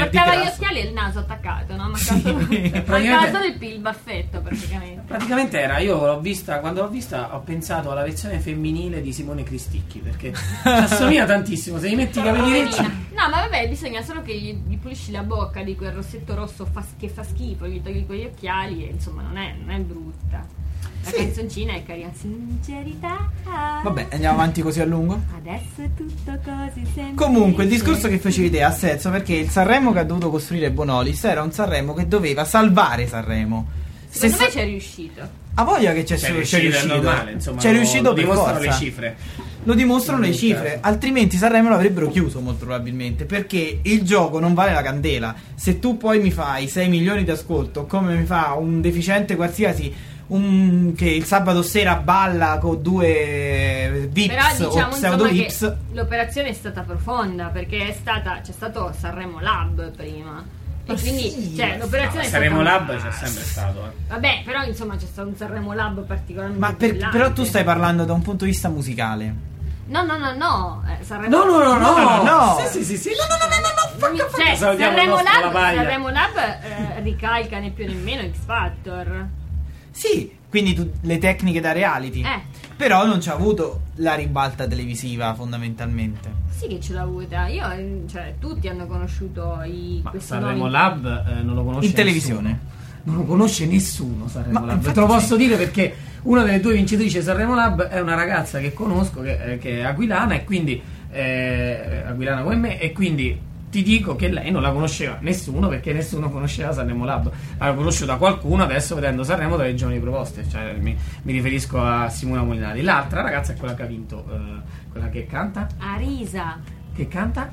gli occhiali e il naso attaccato, no? Ma caso, praticamente- solo il, il baffetto praticamente. Praticamente era, io l'ho vista, quando l'ho vista ho pensato alla versione femminile di Simone Cristicchi, perché ci assomiglia tantissimo, se gli metti i capelli ricci. No, ma vabbè, bisogna solo che gli, gli pulisci la bocca di quel rossetto rosso fa, che fa schifo, gli togli quegli occhiali e insomma non è, non è brutta. La Sì. canzoncina è carina. Sincerità. Vabbè, andiamo avanti così a lungo. Adesso è tutto così semplice. Comunque il discorso che facevi te ha senso, perché il Sanremo che ha dovuto costruire Bonolis era un Sanremo che doveva salvare Sanremo. Se Secondo me sa- c'è riuscito. ha voglia che c'è, C'è c'è riuscito, riuscito, è normale, insomma, c'è lo- riuscito lo per dimostrano forza. le cifre. Lo dimostrano In le ogni cifre, caso. altrimenti Sanremo l'avrebbero chiuso molto probabilmente, perché il gioco non vale la candela. Se tu poi mi fai sei milioni di ascolto, come mi fa un deficiente qualsiasi, un, che il sabato sera balla con due vips Però diciamo o pseudo insomma vips, che l'operazione è stata profonda, perché è stata c'è stato Sanremo Lab prima. E Ma quindi sì, cioè, ma l'operazione è Saremo stata Lab c'è sempre stato. Eh. Vabbè, però insomma c'è stato un Sanremo Lab particolarmente ma per- brillante. però tu stai parlando da un punto di vista musicale. No, no, no, no, eh, Sanremo No, no, no, no, No, no. Sì, sì, sì, sì. No, no, no, no, no, Non mi- facca, facca. cioè, Salutiamo il Sanremo nostro Lab, Lavaglia. Sanremo Lab eh, ricalca né più né meno X Factor. Sì, quindi tu- le tecniche da reality. Eh. Però non c'ha avuto la ribalta televisiva fondamentalmente. Sì che ce l'ha avuta. Io, eh, cioè, tutti hanno conosciuto i Ma questi Sanremo nomi. Lab eh, non lo conosce In televisione. nessuno. Non lo conosce nessuno Sanremo Ma Lab. infatti Te lo sì. posso dire perché una delle due vincitrici di Sanremo Lab è una ragazza che conosco, che, eh, che è aquilana, e quindi eh, aquilana come me, e quindi ti dico che lei non la conosceva nessuno, perché nessuno conosceva Sanremo Lab. L'ha conosciuta qualcuno adesso vedendo Sanremo dalle giovani proposte, cioè mi, mi riferisco a Simona Molinari. L'altra ragazza è quella che ha vinto, eh, quella che canta. Arisa. Che canta?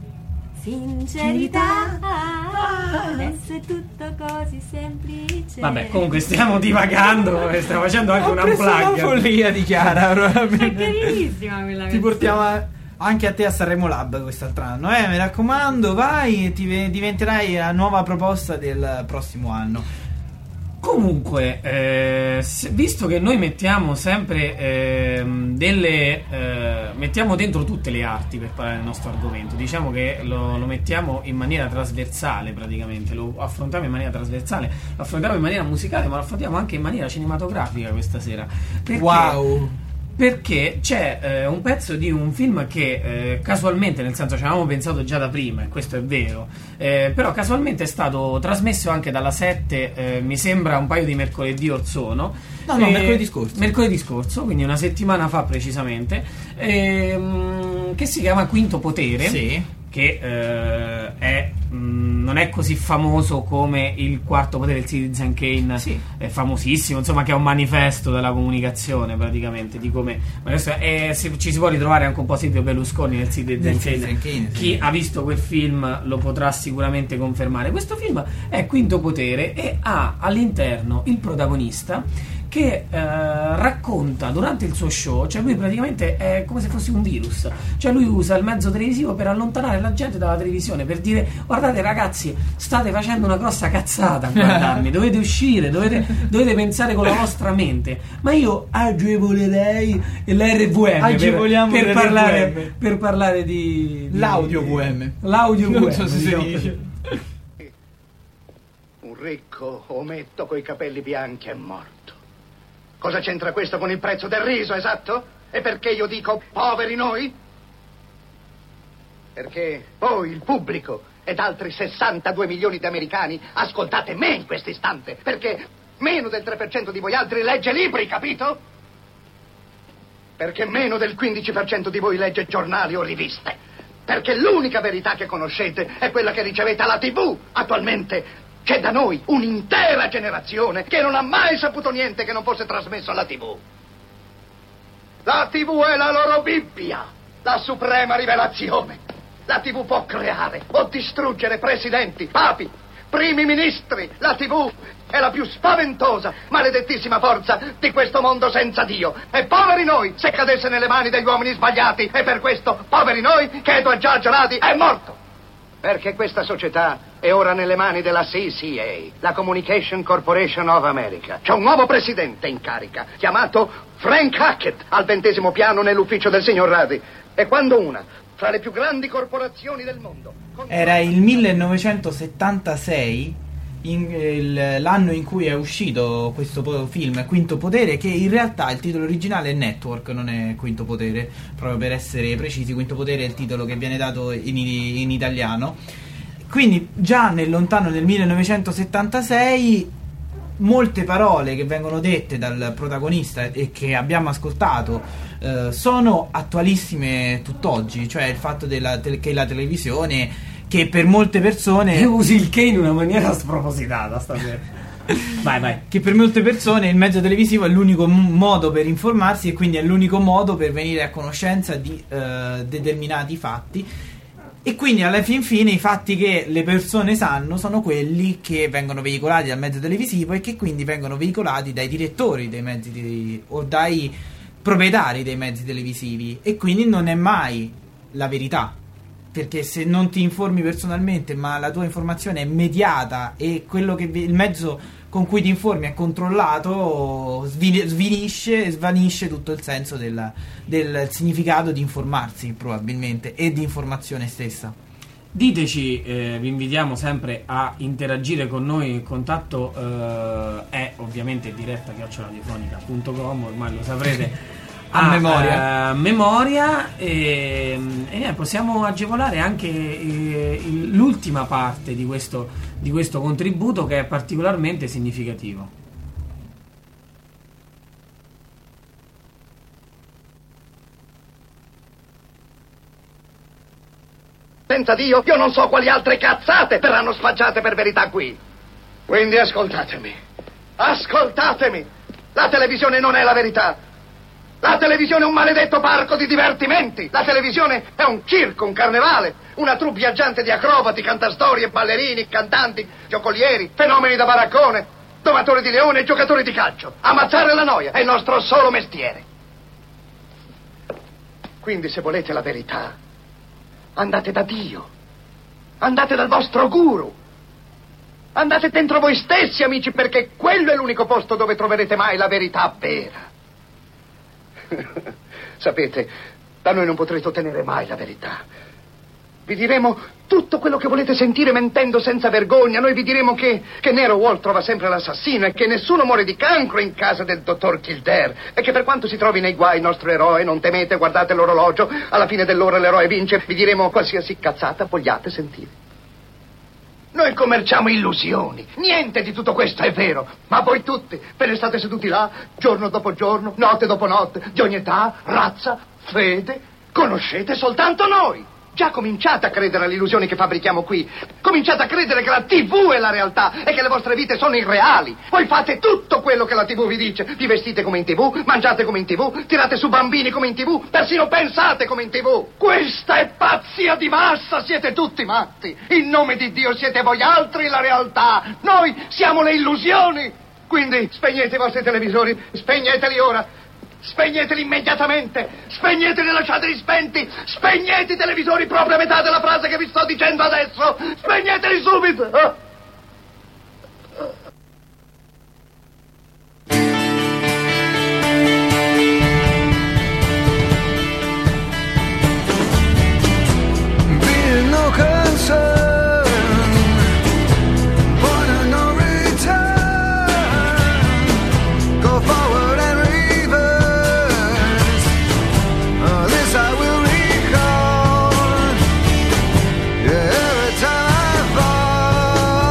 Sincerità. Adesso è tutto così semplice. Vabbè, comunque stiamo divagando e stiamo facendo anche Ho un preso la unplug. follia di Chiara, È probabilmente. carinissima quella Ti canzone. portiamo a- anche a te a Sanremo Lab quest'altro anno, eh? Mi raccomando, vai e ti ve- diventerai la nuova proposta del prossimo anno. Comunque, eh, se- visto che noi mettiamo sempre ehm, delle eh, mettiamo dentro tutte le arti per parlare del nostro argomento, diciamo che lo, lo mettiamo in maniera trasversale, praticamente lo affrontiamo in maniera trasversale, lo affrontiamo in maniera musicale, ma lo affrontiamo anche in maniera cinematografica questa sera. Perché? Wow! Perché c'è eh, un pezzo di un film che eh, casualmente, nel senso ci avevamo pensato già da prima, e questo è vero, eh, però casualmente è stato trasmesso anche dalla sette, eh, mi sembra un paio di mercoledì or sono. No, no, Eh, mercoledì scorso. Mercoledì scorso, quindi una settimana fa precisamente, ehm, che si chiama Quinto Potere. Sì. Che eh, è, mh, non è così famoso come il Quarto Potere del Citizen Kane, Sì. è famosissimo, insomma, che è un manifesto della comunicazione praticamente di come, ma adesso è- si- ci si può ritrovare anche un po' Silvio Berlusconi nel Citizen Nel Kane. Citizen Kane, sì. Chi ha visto quel film lo potrà sicuramente confermare. Questo film è Quinto Potere e ha all'interno il protagonista che eh, racconta durante il suo show, cioè lui praticamente è come se fosse un virus, cioè lui usa il mezzo televisivo per allontanare la gente dalla televisione, per dire: guardate ragazzi, state facendo una grossa cazzata a guardarmi, dovete uscire, dovete, dovete pensare con la vostra mente, ma io agevolerei l'R V M Agevoliamo per, per, l'R V M. parlare, per parlare di, di L'audio V M. l'audio V M, Non so se si diciamo dice. così. Un ricco ometto coi capelli bianchi è morto. Cosa c'entra questo con il prezzo del riso, esatto? E perché io dico poveri noi? Perché voi, il pubblico, ed altri sessantadue milioni di americani ascoltate me in questo istante, perché meno del tre per cento di voi altri legge libri, capito? Perché meno del quindici per cento di voi legge giornali o riviste. Perché l'unica verità che conoscete è quella che ricevete alla tivù attualmente. C'è da noi un'intera generazione che non ha mai saputo niente che non fosse trasmesso alla tivù. La tivù è la loro Bibbia, la suprema rivelazione. La tivù può creare o distruggere presidenti, papi, primi ministri. La tivù è la più spaventosa, maledettissima forza di questo mondo senza Dio. E poveri noi se cadesse nelle mani degli uomini sbagliati. E per questo, poveri noi, che Edward Judge Radi è morto. Perché questa società è ora nelle mani della C C A, la Communication Corporation of America. C'è un nuovo presidente in carica, chiamato Frank Hackett, al ventesimo piano nell'ufficio del signor Radi. E quando una fra le più grandi corporazioni del mondo. Era il millenovecentosettantasei, in, il, l'anno in cui è uscito questo po- film Quinto Potere, che in realtà il titolo originale è Network, non è Quinto Potere, proprio per essere precisi. Quinto Potere è il titolo che viene dato in, in italiano. Quindi già nel lontano nel millenovecentosettantasei molte parole che vengono dette dal protagonista e che abbiamo ascoltato eh, sono attualissime tutt'oggi, cioè il fatto della te- che la televisione, che per molte persone e usi il che in una maniera spropositata stasera. vai vai che per molte persone il mezzo televisivo è l'unico m- modo per informarsi, e quindi è l'unico modo per venire a conoscenza di eh, determinati fatti. E quindi alla fin fine i fatti che le persone sanno sono quelli che vengono veicolati dal mezzo televisivo e che quindi vengono veicolati dai direttori dei mezzi di, o dai proprietari dei mezzi televisivi, e quindi non è mai la verità, perché se non ti informi personalmente ma la tua informazione è mediata e quello che il mezzo con cui ti informi è controllato, svilisce e svanisce tutto il senso del, del significato di informarsi, probabilmente, e di informazione stessa. Diteci, eh, vi invitiamo sempre a interagire con noi. Il contatto eh, è ovviamente diretta chiocciola radiofonica punto com, ormai lo saprete a, a memoria, uh, memoria e, e possiamo agevolare anche eh, l'ultima parte di questo, di questo contributo, che è particolarmente significativo. Senza Dio io non so quali altre cazzate verranno sfaggiate per verità qui. Quindi ascoltatemi, ascoltatemi, la televisione non è la verità. La televisione è un maledetto parco di divertimenti. La televisione è un circo, un carnevale, una troupe viaggiante di acrobati, cantastorie, ballerini, cantanti, giocolieri, fenomeni da baraccone, domatori di leone e giocatori di calcio. Ammazzare la noia è il nostro solo mestiere. Quindi se volete la verità, andate da Dio, andate dal vostro guru, andate dentro voi stessi, amici, perché quello è l'unico posto dove troverete mai la verità vera. Sapete, da noi non potrete ottenere mai la verità. Vi diremo tutto quello che volete sentire mentendo senza vergogna. Noi vi diremo che, che Nero Wall trova sempre l'assassino e che nessuno muore di cancro in casa del dottor Kildare, e che per quanto si trovi nei guai il nostro eroe, non temete, guardate l'orologio, alla fine dell'ora l'eroe vince. Vi diremo qualsiasi cazzata vogliate sentire. Noi commerciamo illusioni. Niente di tutto questo è vero. Ma voi tutti ve ne state seduti là, giorno dopo giorno, notte dopo notte, di ogni età, razza, fede. Conoscete soltanto noi. Già cominciate a credere alle illusioni che fabbrichiamo qui. Cominciate a credere che la tivù è la realtà e che le vostre vite sono irreali. Voi fate tutto quello che la tivù vi dice. Vi vestite come in tivù, mangiate come in tivù, tirate su bambini come in tivù, persino pensate come in tivù. Questa è pazzia di massa, siete tutti matti. In nome di Dio siete voi altri la realtà. Noi siamo le illusioni. Quindi spegnete i vostri televisori, spegneteli ora. Spegneteli immediatamente, spegneteli e lasciateli spenti, spegnete i televisori proprio a metà della frase che vi sto dicendo adesso, spegneteli subito. Oh. Being no concern, point of no return, go forward and fall.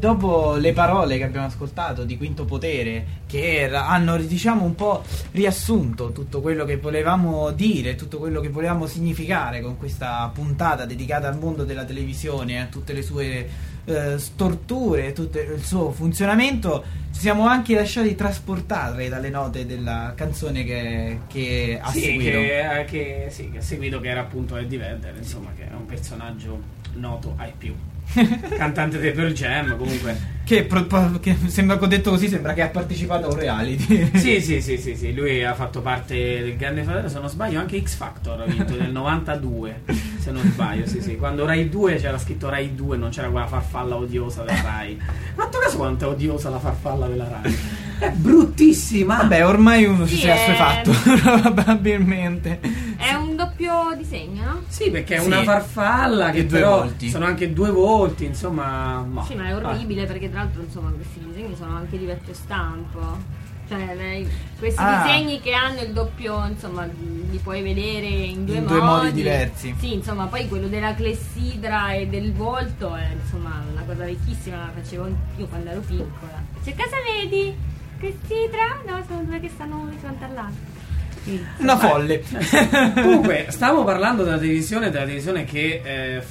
dopo le parole che abbiamo ascoltato di Quinto Potere, che era, hanno diciamo un po' riassunto tutto quello che volevamo dire, tutto quello che volevamo significare con questa puntata dedicata al mondo della televisione, a tutte le sue eh, storture, tutto il suo funzionamento, ci siamo anche lasciati trasportare dalle note della canzone che, che ha sì, seguito. Che, che, sì, che ha seguito, che era appunto Eddie Vedder, insomma, che è un personaggio noto ai più. Cantante dei Pearl Jam, comunque. Che, pro, che sembra che ho detto così, sembra che ha partecipato a un reality. Sì, sì, sì, sì, sì, lui ha fatto parte del Grande Fratello, se non sbaglio, anche X Factor ha vinto nel novantadue, se non sbaglio, sì, sì. Quando Rai due c'era scritto Rai due, non c'era quella farfalla odiosa della Rai. Ma tu caso quanto è odiosa la farfalla della Rai? È bruttissima. Vabbè, ormai uno Sì, si è è- assuefatto, probabilmente. È un doppio disegno, no? Sì, perché è Sì. una farfalla che E due però volti. sono anche due volti, insomma. Ma, Sì, ma è orribile perché tra l'altro insomma questi disegni sono anche di vecchio stampo. Cioè lei, questi Ah. disegni che hanno il doppio, insomma, li puoi vedere in due In modi. due modi diversi. Sì, insomma, poi quello della clessidra e del volto è insomma una cosa vecchissima, la facevo anch'io quando ero piccola. Cioè, cosa vedi? Clessidra? No, sono due che stanno di fronte all'altro. Sì. Una folle. Comunque, stavamo parlando della televisione, della televisione che eh,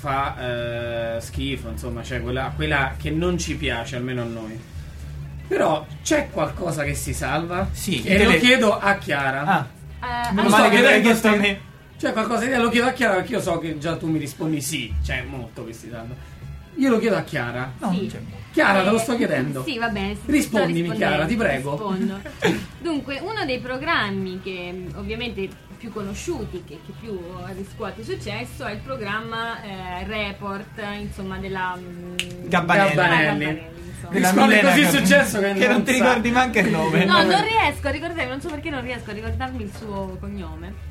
fa eh, schifo, insomma, cioè quella, quella che non ci piace, almeno a noi. Però c'è qualcosa che si salva? Sì, E tele- lo chiedo a Chiara. Ah, Eh, meno sto male che chiedendo l'hai chiesto a te. me. C'è qualcosa di lo chiedo a Chiara perché io so che già tu mi rispondi sì, cioè molto che si salva. Io lo chiedo a Chiara. No, Sì. non c'è. Chiara, te lo Eh, sto chiedendo. Sì, va bene. sto Rispondimi, rispondendo, Chiara, ti prego. rispondo. Dunque, uno dei programmi che mh, ovviamente più conosciuti, che, che più riscuote successo, è il programma eh, Report, insomma, della mh, Gabbanelli. Gabbanelli. insomma. Della Rispondi Milena così Gab- successo che che non non ti sa. ricordi manco il nome. No, non riesco a ricordarmi, non so perché non riesco a ricordarmi il suo cognome.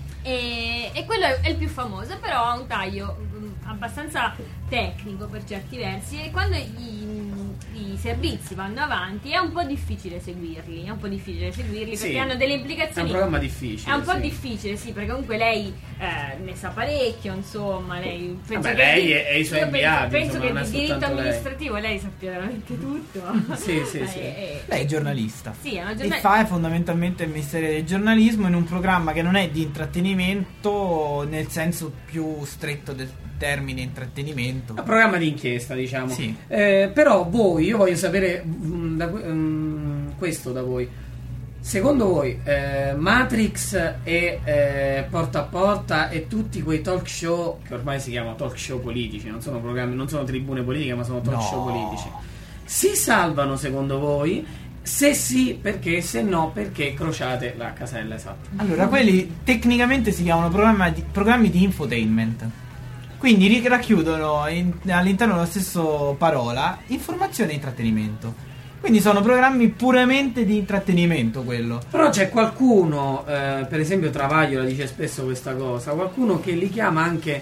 E, e quello è, è il più famoso, però ha un taglio mh, abbastanza tecnico per certi versi, e quando i, i servizi vanno avanti è un po' difficile seguirli, è un po' difficile seguirli Sì, perché hanno delle È implicazioni. un programma difficile. È un po' sì. difficile, sì, perché comunque lei eh, ne sa parecchio, insomma, lei penso Vabbè, che lei di- e- e i suoi io penso- inviati, penso, insomma, non che è di diritto soltanto lei. amministrativo lei sappia veramente tutto. Sì, sì, sì. Eh, eh, Lei è giornalista. Sì, è una E giornalista. fa fondamentalmente il mestiere del giornalismo in un programma che non è di intrattenimento nel senso più stretto del termine intrattenimento. Un programma di inchiesta, diciamo. Sì. Eh, però voi, io voglio sapere mm, da, mm, questo da voi. Secondo voi eh, Matrix e eh, Porta a Porta e tutti quei talk show che ormai si chiamano talk show politici, non sono programmi, non sono tribune politiche, ma sono talk No. show politici, si salvano secondo voi? Se sì, perché? Se no, perché? Crociate la casella esatta. Allora, quelli tecnicamente si chiamano programma di- programmi di infotainment. Quindi ri- racchiudono in- all'interno della stessa parola informazione e intrattenimento. Quindi sono programmi puramente di intrattenimento quello. Però c'è qualcuno, eh, per esempio Travaglio la dice spesso questa cosa, qualcuno che li chiama anche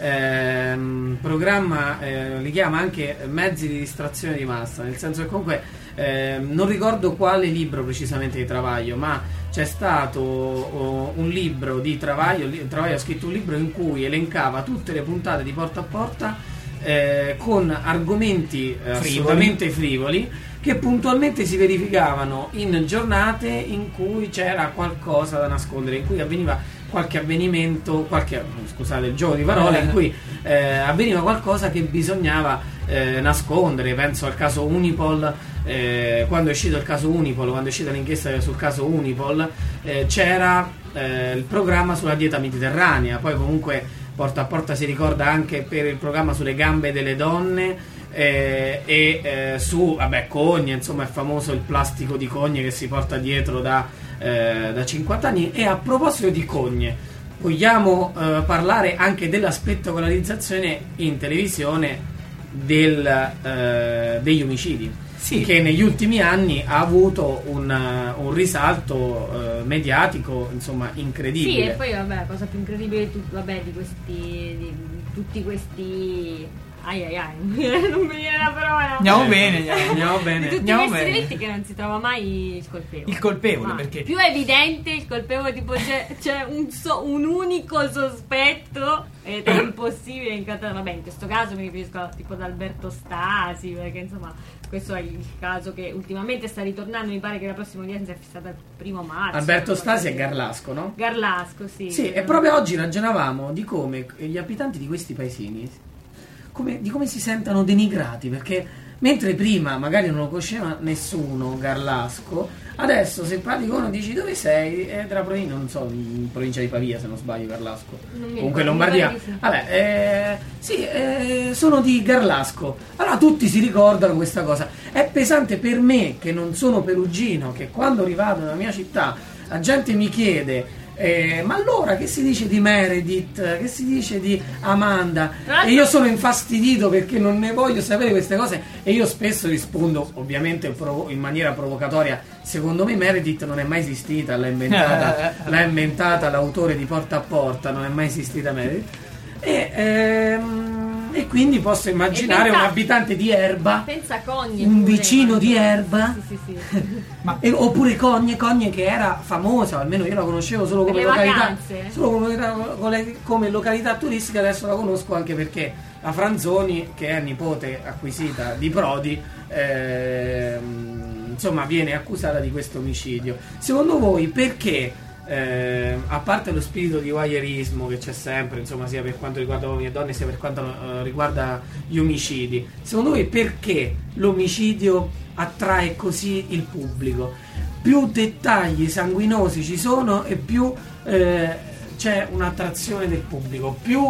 ehm, programma, eh, li chiama anche mezzi di distrazione di massa, nel senso che comunque ehm, non ricordo quale libro precisamente di Travaglio, ma c'è stato oh, un libro di Travaglio, li- Travaglio ha scritto un libro in cui elencava tutte le puntate di Porta a Porta eh, con argomenti eh, assolutamente frivoli, che puntualmente si verificavano in giornate in cui c'era qualcosa da nascondere, in cui avveniva qualche avvenimento, qualche, scusate il gioco di parole, in cui eh, avveniva qualcosa che bisognava eh, nascondere. Penso al caso Unipol, eh, quando è uscito il caso Unipol, quando è uscita l'inchiesta sul caso Unipol, eh, c'era eh, il programma sulla dieta mediterranea, poi comunque Porta a Porta si ricorda anche per il programma sulle gambe delle donne, Eh, e eh, su vabbè Cogne, insomma è famoso il plastico di Cogne che si porta dietro da, eh, da cinquanta anni. E a proposito di Cogne, vogliamo eh, parlare anche della spettacolarizzazione in televisione del, eh, degli omicidi, Sì. che negli ultimi anni ha avuto un, un risalto eh, mediatico, insomma, incredibile. Sì, e poi vabbè, la cosa più incredibile di, tut- vabbè, di questi di tutti questi ai ai ai, non mi viene la parola. Andiamo bene, andiamo, Andiamo Di bene. tutti Andiamo questi bene. delitti che non si trova mai il colpevole. Il colpevole, Ma perché- più è evidente il colpevole, tipo c'è, c'è un, so- un unico sospetto ed è impossibile incatenare. Vabbè, in questo caso mi riferisco a, tipo ad Alberto Stasi, perché insomma questo è il caso che ultimamente sta ritornando. Mi pare che la prossima udienza è fissata il primo marzo. Alberto Stasi e Garlasco, no? Garlasco, sì. Sì, e proprio oggi ragionavamo di come gli abitanti di questi paesini, come, di come si sentano denigrati, perché mentre prima magari non lo conosceva nessuno, Garlasco, adesso se parli con uno dici dove sei? È della provincia, non so, in provincia di Pavia se non sbaglio, Garlasco. Non mi Comunque ricordo, Lombardia. mi pare di sì. Vabbè, eh, sì, eh, sono di Garlasco. Allora tutti si ricordano questa cosa. È pesante per me che non sono perugino, che quando rivado nella mia città la gente mi chiede Eh, ma allora che si dice di Meredith, che si dice di Amanda, e io sono infastidito perché non ne voglio sapere queste cose, e io spesso rispondo ovviamente provo- in maniera provocatoria: secondo me Meredith non è mai esistita, l'ha inventata, l'ha inventata l'autore di Porta a Porta, non è mai esistita Meredith. E, ehm, e quindi posso immaginare E pensa- un abitante di Erba, Pensa a Cogne, un pure, vicino quando- di Erba, Sì, sì, sì. ma, e- oppure Cogne, Cogne che era famosa, almeno io la conoscevo solo Per come le località, vacanze? solo come, come- come località turistica. Adesso la conosco anche perché la Franzoni, che è nipote acquisita di Prodi, ehm, insomma viene accusata di questo omicidio. Secondo voi perché, eh, a parte lo spirito di voyeurismo che c'è sempre, insomma, sia per quanto riguarda uomini e donne sia per quanto eh, riguarda gli omicidi, secondo voi perché l'omicidio attrae così il pubblico? Più dettagli sanguinosi ci sono e più eh, c'è un'attrazione del pubblico, più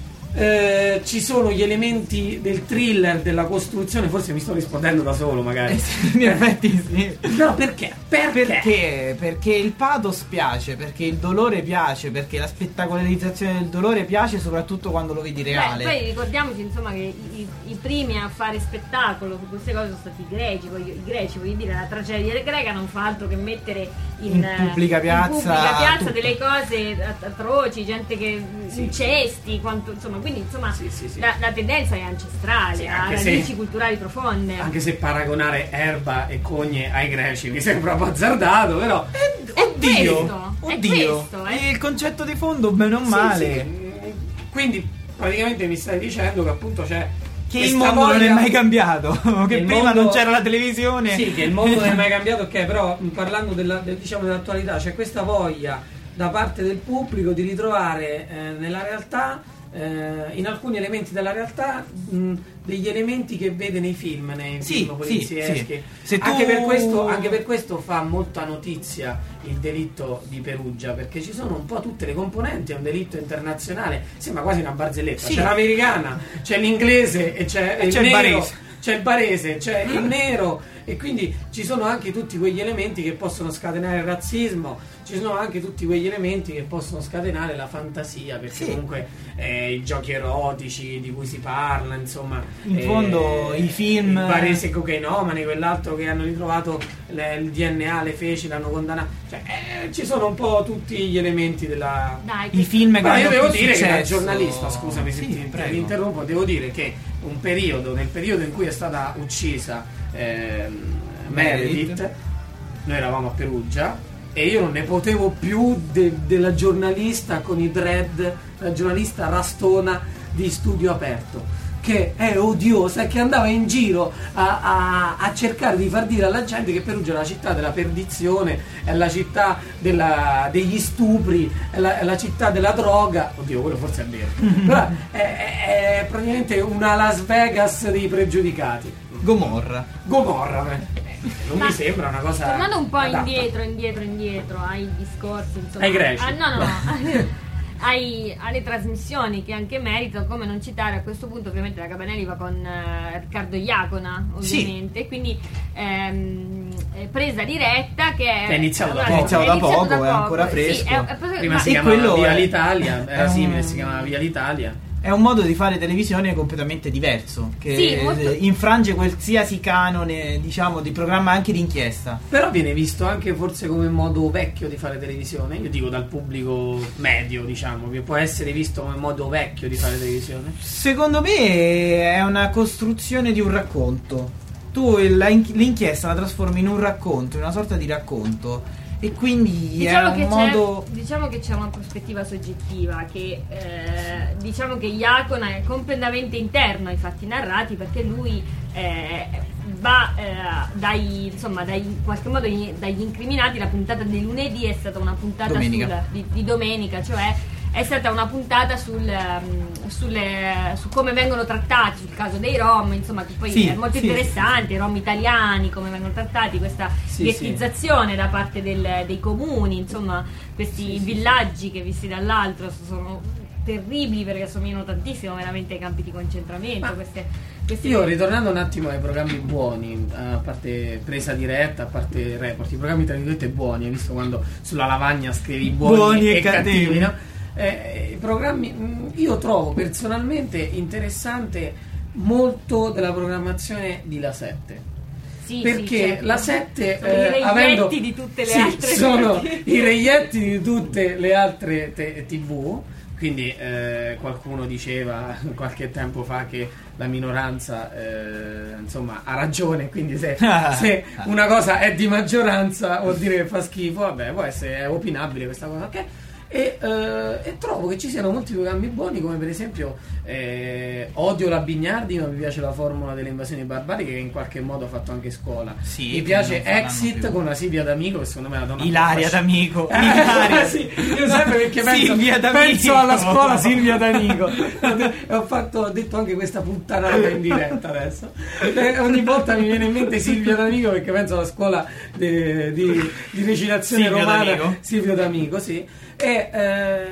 eh, ci sono gli elementi del thriller, della costruzione. Forse mi sto rispondendo da solo magari. Eh sì, in effetti sì. No, perché? Perché? Perché? Perché il pathos piace, perché il dolore piace, perché la spettacolarizzazione del dolore piace, soprattutto quando lo vedi reale. Beh, poi ricordiamoci insomma che i, i primi a fare spettacolo su queste cose sono stati i greci, voglio, i greci, voglio dire, la tragedia greca non fa altro che mettere in, In pubblica piazza in pubblica piazza tutto. delle cose at- atroci, gente che Sì. incesti, quanto, insomma, quindi insomma Sì, sì, sì. La, la tendenza è ancestrale, Sì, ha anche se- radici culturali profonde. Anche se paragonare Erba e Cogne ai greci mi sembra un po' azzardato, però Oddio, questo, è oddio. questo, eh. Il concetto di fondo, bene o Sì, male. sì. Quindi praticamente mi stai dicendo che appunto c'è Che il questa mondo non è voglia- mai cambiato, che il prima mondo- non c'era la televisione. Sì, che il mondo non è mai cambiato, ok, però mh, parlando della, del- diciamo dell'attualità, c'è questa voglia da parte del pubblico di ritrovare eh, nella realtà, eh, in alcuni elementi della realtà, mh, degli elementi che vede nei film, nei Sì, film sì, polizieschi. sì. Se Anche, tu- per questo, anche per questo fa molta notizia il delitto di Perugia, perché ci sono un po' tutte le componenti, è un delitto internazionale, sembra quasi una barzelletta. Sì. C'è l'americana, c'è l'inglese e c'è, E il c'è il nero, barese. c'è il barese, c'è il nero, e quindi ci sono anche tutti quegli elementi che possono scatenare il razzismo, ci sono anche tutti quegli elementi che possono scatenare la fantasia, perché Sì. comunque eh, i giochi erotici di cui si parla, insomma, In eh, fondo, i film- il barese cocainomane, quell'altro che hanno ritrovato le- il D N A, le feci, l'hanno condannato, cioè eh, ci sono un po' tutti gli elementi della... Dai, I film che Ma io hanno devo più dire che da successo- giornalista, scusami se Sì, ti, ti prego. interrompo, devo dire che un periodo, nel periodo in cui è stata uccisa ehm, Meredith, Meredith. noi eravamo a Perugia e io non ne potevo più de- della giornalista con i dread, la giornalista rastona di Studio Aperto, che è odiosa e che andava in giro a, a- a cercare di far dire alla gente che Perugia è la città della perdizione, è la città della- degli stupri, è la, è la città della droga. Oddio, quello forse è vero, però è, è- è praticamente una Las Vegas dei pregiudicati. Gomorra. Gomorra, eh. non Ma mi sembra una cosa tornando un po' adatta. indietro, indietro, indietro ai discorsi, insomma, Ai greci. ah, no, no, no. ai- alle trasmissioni che anche merito, come non citare a questo punto ovviamente la Gabanelli va con eh, Riccardo Iacona, ovviamente, quindi ehm, è presa diretta che è, Che è iniziato da allora, poco. È iniziato da poco, è ancora Sì, fresco. è- è- Prima ma- si e chiamava quello Via è- l'Italia, era è un- simile, si chiamava Via l'Italia. è un modo di fare televisione completamente diverso, che Sì, molto- infrange qualsiasi canone, diciamo, di programma anche di inchiesta. Però viene visto anche forse come modo vecchio di fare televisione. Io dico dal pubblico medio, diciamo, che può essere visto come modo vecchio di fare televisione. Secondo me è una costruzione di un racconto. Tu la in- l'inchiesta la trasformi in un racconto, in una sorta di racconto, e quindi Diciamo è che, un modo... c'è, diciamo che c'è una prospettiva soggettiva che eh, diciamo che Iacona è completamente interno ai fatti narrati, perché lui eh, va eh, dai, insomma, dai, in qualche modo in- dagli incriminati. La puntata di lunedì è stata una puntata Domenica. sul- di, di domenica, cioè è stata una puntata sul, um, sulle, su come vengono trattati, sul caso dei Rom, insomma, che poi Sì, è molto sì, interessante, i Rom italiani, come vengono trattati, questa Sì, ghettizzazione da parte del- dei comuni, insomma, questi Sì, sì, villaggi che visti dall'altro sono terribili perché assomigliano tantissimo veramente ai campi di concentramento. Ma queste, queste Io, ritornando un attimo ai programmi buoni, a parte Presa Diretta, a parte Report, i programmi tra virgolette buoni, hai visto quando sulla lavagna scrivi buoni, Buoni e, e cattivi, cattivi, no? Eh, i programmi, mh, io trovo personalmente interessante molto della programmazione di La sette. Sì, Perché sì, certo. la sette Sono i eh, reietti avendo, di tutte le sì, altre sono i reietti di tutte le altre te- tivù. Quindi eh, qualcuno diceva qualche tempo fa che la minoranza eh, insomma ha ragione, quindi se, se una cosa è di maggioranza vuol dire che fa schifo. Vabbè, può essere, è opinabile questa cosa, ok? E, eh, e trovo che ci siano molti programmi buoni, come per esempio eh, odio la Bignardi, ma mi piace la formula delle invasioni barbariche, che in qualche modo ha fatto anche scuola. Sì, mi piace non faranno Exit più. con la Silvia D'Amico, che secondo me è la donna Ilaria più D'Amico. Eh, Ilaria. sì, io sempre perché penso, Silvia D'Amico. penso alla scuola Silvia D'Amico. E ho fatto, ho detto anche questa puttanata in diretta adesso. E ogni volta mi viene in mente Silvia D'Amico perché penso alla scuola de- di, di recitazione Silvio romana D'Amico? Silvio D'Amico, sì. E, eh,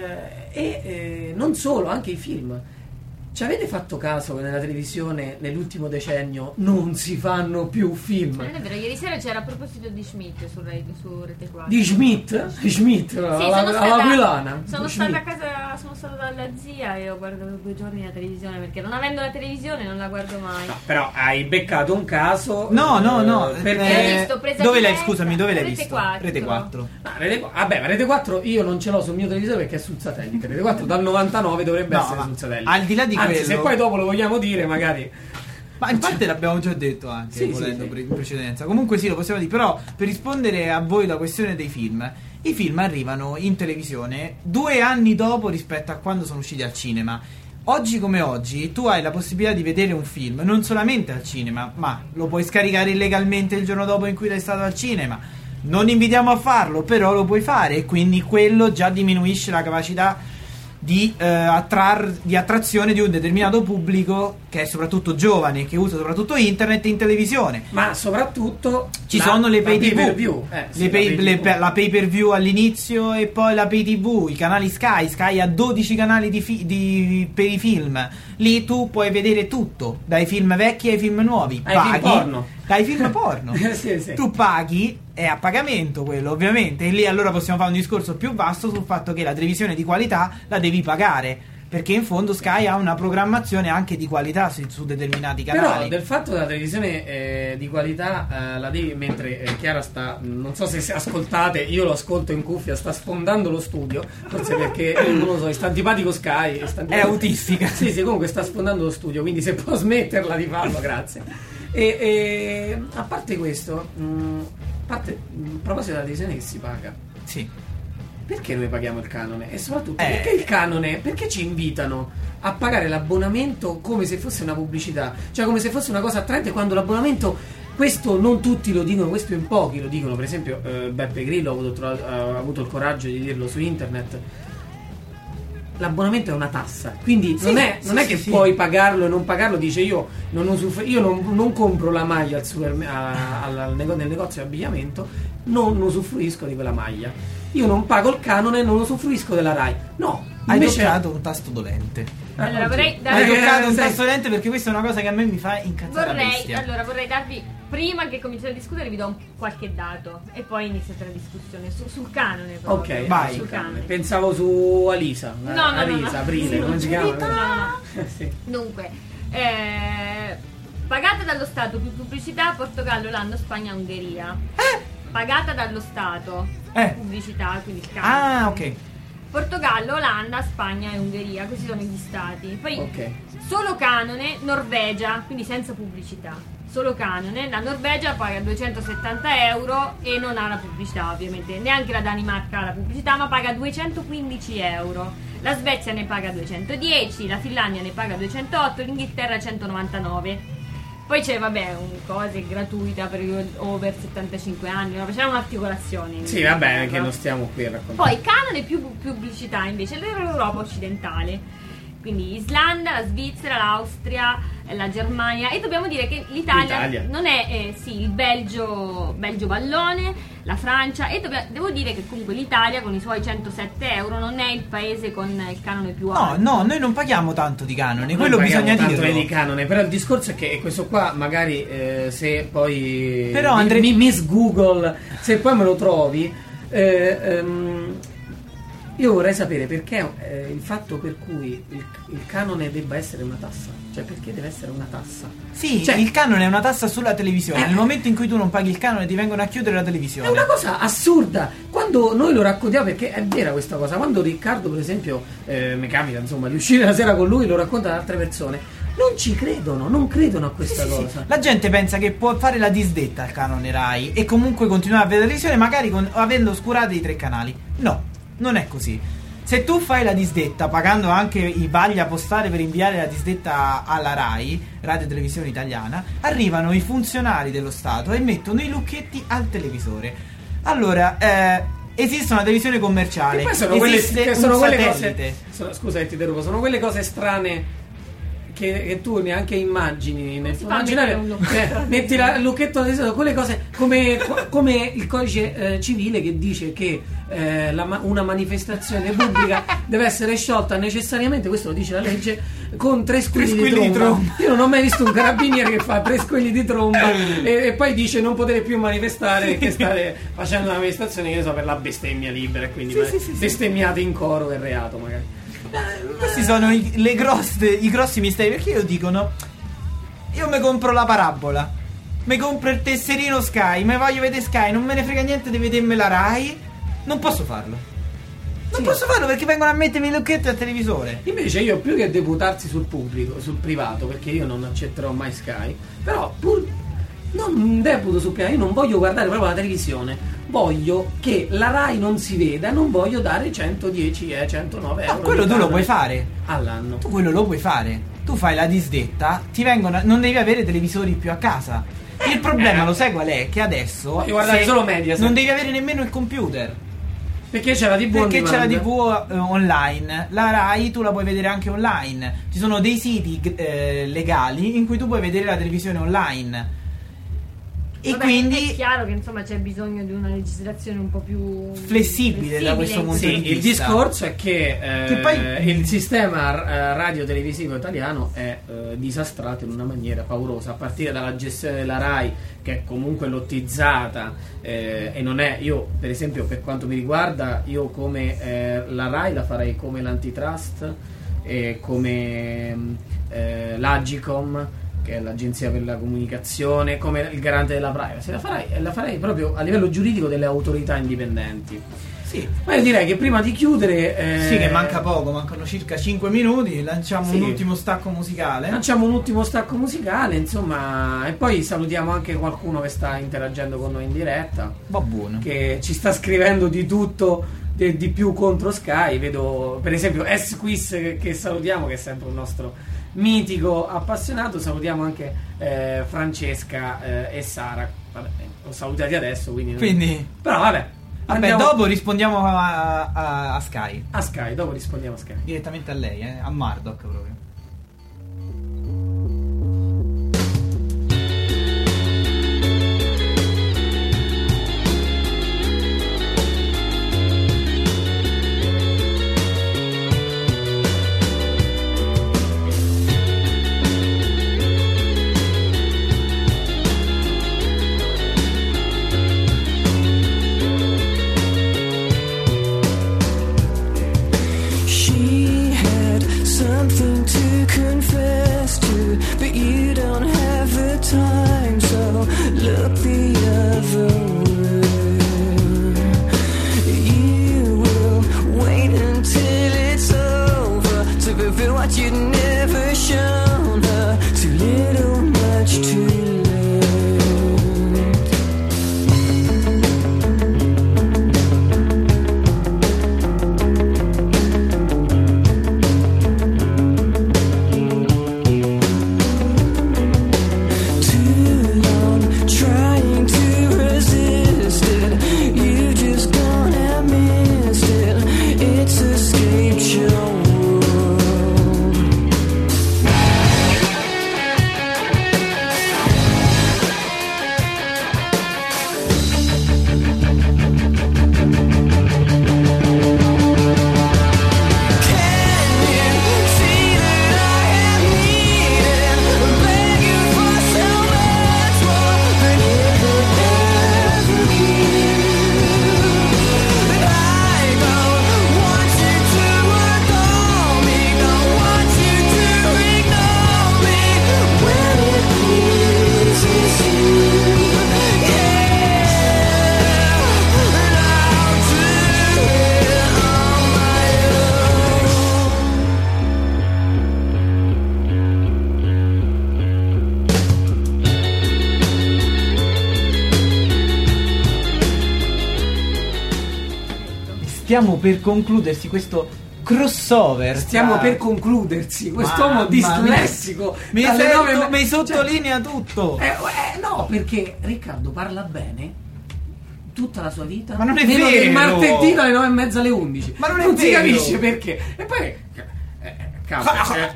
e eh, non solo, anche i film. Ci avete fatto caso che nella televisione nell'ultimo decennio non si fanno più film? Non è vero, ieri sera c'era a proposito di Schmidt su, Re- su Rete quattro. Di Schmidt? Di Schmidt, Sì, alla, sono alla stata, Aquilana. sono Schmidt. stata a casa, sono stata dalla zia e ho guardato due giorni la televisione, perché non avendo la televisione non la guardo mai. No, però hai beccato un caso. No, no, no. eh, Perché L'ho visto, presa dove l'hai, diretta, scusami, dove l'hai Rete visto? quattro. Rete quattro. Ah, Rete qu- vabbè, ma Rete quattro io non ce l'ho sul mio televisore perché è sul satellite. Rete quattro dal novantanove dovrebbe No, essere ma sul satellite. al di là di Anzi, quello- se poi dopo lo vogliamo dire, magari. Ma in parte l'abbiamo già detto anche, Sì, volendo sì, sì. pre- in precedenza. Comunque sì, lo possiamo dire. Però per rispondere a voi la questione dei film, i film arrivano in televisione due anni dopo rispetto a quando sono usciti al cinema. Oggi come oggi tu hai la possibilità di vedere un film non solamente al cinema, ma lo puoi scaricare illegalmente il giorno dopo in cui sei stato al cinema. Non invitiamo a farlo, però lo puoi fare, e quindi quello già diminuisce la capacità di, eh, attrar- di attrazione di un determinato pubblico, che è soprattutto giovane, che usa soprattutto internet in televisione. Ma soprattutto Ci la- sono le la pay pay per tivù, view. Eh, sì, le la pay- pay le- tivù. la pay per view all'inizio e poi la pay tv, i canali Sky. Sky ha dodici canali di fi- di- per i film. Lì tu puoi vedere tutto, dai film vecchi ai film nuovi. Ai Paghi, film porno. dai film porno. Sì, sì. Tu paghi, è a pagamento quello ovviamente, e lì allora possiamo fare un discorso più vasto sul fatto che la televisione di qualità la devi pagare, perché in fondo Sky ha una programmazione anche di qualità su, su determinati canali. Però del fatto della televisione eh, di qualità eh, la devi, mentre eh, Chiara sta, non so se, se ascoltate, io lo ascolto in cuffia, sta sfondando lo studio, forse perché eh, non lo so, sta antipatico Sky, è, sta È autistica. Sì, sì, comunque sta sfondando lo studio, quindi se può smetterla di farlo, grazie. E, e a parte questo, mh, a parte, mh, a proposito della televisione che si paga, Sì. perché noi paghiamo il canone? E soprattutto Eh. perché il canone? Perché ci invitano a pagare l'abbonamento come se fosse una pubblicità, cioè come se fosse una cosa attraente, quando l'abbonamento, questo non tutti lo dicono, questo in pochi lo dicono. Per esempio eh, Beppe Grillo ha avuto, trovato- ha avuto il coraggio di dirlo su internet. L'abbonamento è una tassa, quindi Sì, non è, sì, non è sì, che sì. puoi pagarlo e non pagarlo. Dice io non, usufru- io non, non compro la maglia al super, a- al- al nego- nel negozio di abbigliamento, non usufruisco di quella maglia. Io non pago il canone, non usufruisco della Rai. No, Hai invece toccato un tasto dolente. Allora vorrei Hai darvi toccato un sai- tasto dolente perché questa è una cosa che a me mi fa incazzare la vorrei, bestia. allora vorrei darvi prima che cominciate a discutere vi do un, qualche dato e poi iniziate la discussione su- sul canone proprio. Ok, vai. sul canone. Pensavo su Alisa. No, no, no, Alisa, no. Aprile, Sì, come si no, chiama? no, no. Sì. Dunque, eh, pagata dallo Stato più pubblicità Portogallo, Olanda, Spagna, Ungheria. Pagata dallo Stato Eh. pubblicità, quindi il canone. Ah, ok. Portogallo, Olanda, Spagna e Ungheria, questi sono gli stati. Poi Ok. solo canone, Norvegia, quindi senza pubblicità. Solo canone, la Norvegia paga duecentosettanta euro e non ha la pubblicità ovviamente, neanche la Danimarca ha la pubblicità ma paga duecentoquindici euro. La Svezia ne paga duecentodieci, la Finlandia ne paga duecentootto, l'Inghilterra centonovantanove. Poi c'è, vabbè, un cose gratuita per gli over settantacinque anni, no? C'è un'articolazione. in Sì, vabbè, Inghilterra. che non stiamo qui a raccontare. Poi canone più pubblicità invece l'Europa occidentale. Quindi Islanda, la Svizzera, l'Austria, eh, la Germania e dobbiamo dire che l'Italia, L'Italia. non è eh, sì, il Belgio, Belgio pallone, la Francia e dobbia- devo dire che comunque l'Italia con i suoi centosette euro non è il paese con il canone più No, alto. no, noi non paghiamo tanto di canone, Non quello paghiamo bisogna tanto dirlo. di canone, però il discorso è che questo qua magari eh, se poi Però, mi- Andre- mi, Miss Google, se poi me lo trovi, eh, ehm, io vorrei sapere perché eh, il fatto per cui il, il canone debba essere una tassa, cioè perché deve essere una tassa. Sì, Cioè- il canone è una tassa sulla televisione. Eh. Nel momento in cui tu non paghi il canone ti vengono a chiudere la televisione. È una cosa assurda. Quando noi lo raccontiamo, perché è vera questa cosa, quando Riccardo per esempio eh, mi capita insomma di uscire la sera con lui, lo racconta ad altre persone, non ci credono, non credono a questa Sì, sì, cosa. sì. La gente pensa che può fare la disdetta al canone Rai e comunque continuare a vedere la televisione magari con, avendo oscurato i tre canali. No, non è così. Se tu fai la disdetta pagando anche i vaglia postale per inviare la disdetta alla Rai, Radio Televisione Italiana, arrivano i funzionari dello Stato e mettono i lucchetti al televisore. Allora, eh, esiste una televisione commerciale, E poi sono quelle, esiste che un sono quelle satellite. cose. Sono, scusa, che ti interrompo, sono quelle cose strane che, che tu neanche immagini nel tuo fa immaginario. mettere un lucchetto. Eh, metti la- il lucchetto del quelle cose come, come il codice eh, civile che dice che eh, la ma- una manifestazione pubblica deve essere sciolta necessariamente, questo lo dice la legge, con tre squilli, squilli di, di tromba. tromba. Io non ho mai visto un carabiniere che fa tre squilli di tromba e, e poi dice non potete più manifestare perché state facendo una manifestazione, che ne so, per la bestemmia libera e quindi Sì, sì, sì, sì. bestemmiate in coro è reato magari. Questi sono i, le grosse, i grossi misteri. Perché io dicono: io mi compro la parabola, mi compro il tesserino Sky, mi voglio vedere Sky, non me ne frega niente di vedermi la Rai. Non posso farlo. Non Sì. posso farlo perché vengono a mettermi i lucchetti al televisore. Invece io più che deputarsi sul pubblico, sul privato, perché io non accetterò mai Sky, però pur non deputo sul privato, io non voglio guardare proprio la televisione, voglio che la Rai non si veda, non voglio dare centodieci e centonove No, euro. quello di tu lo canone puoi fare. all'anno. Tu quello lo puoi fare. Tu fai la disdetta, ti vengono, non devi avere televisori più a casa. Il problema, lo sai qual è? Che adesso Voglio guardare se- solo Mediaset. non devi avere nemmeno il computer. Perché c'è la tivù on Perché c'è la demand. tivù eh, online. La Rai tu la puoi vedere anche online. Ci sono dei siti eh, legali in cui tu puoi vedere la televisione online. E Vabbè, quindi è chiaro che insomma c'è bisogno di una legislazione un po' più Flessibile da questo punto Sì, di il vista. discorso è che, eh, Che poi- il sistema eh, radio-televisivo italiano è eh, disastrato in una maniera paurosa, a partire dalla gestione della Rai, che è comunque lottizzata eh, e non è, io per esempio per quanto mi riguarda, io come eh, la Rai la farei come l'antitrust e come eh, l'Agicom, che è l'agenzia per la comunicazione, come il garante della privacy. La farei, la farei proprio a livello giuridico delle autorità indipendenti. Sì. Ma io direi che prima di chiudere eh, Sì, che manca poco, mancano circa cinque minuti. Lanciamo Sì. un ultimo stacco musicale. lanciamo un ultimo stacco musicale, insomma, e poi salutiamo anche qualcuno che sta interagendo con noi in diretta, Va buono. che ci sta scrivendo di tutto, di, di più contro Sky. Vedo per esempio S-Quiz che, che salutiamo, che è sempre un nostro mitico appassionato. Salutiamo anche eh, Francesca eh, e Sara. Vabbè, l'ho salutati adesso, quindi, Quindi, però vabbè, vabbè, andiamo dopo rispondiamo a, a, a Sky. a Sky, dopo rispondiamo a Sky. Direttamente a lei, eh, a Murdoch proprio. stiamo per concludersi questo crossover. Stiamo tra... per concludersi. Quest'uomo dislessico mi, dalle sento, nove... mi sottolinea cioè, tutto. Eh, eh, no, perché Riccardo parla bene tutta la sua vita. Ma non è meno vero. Che il martedì dalle nove e mezza alle undici. Ma non è non vero. si capisce perché. E poi eh, cavolo, eh,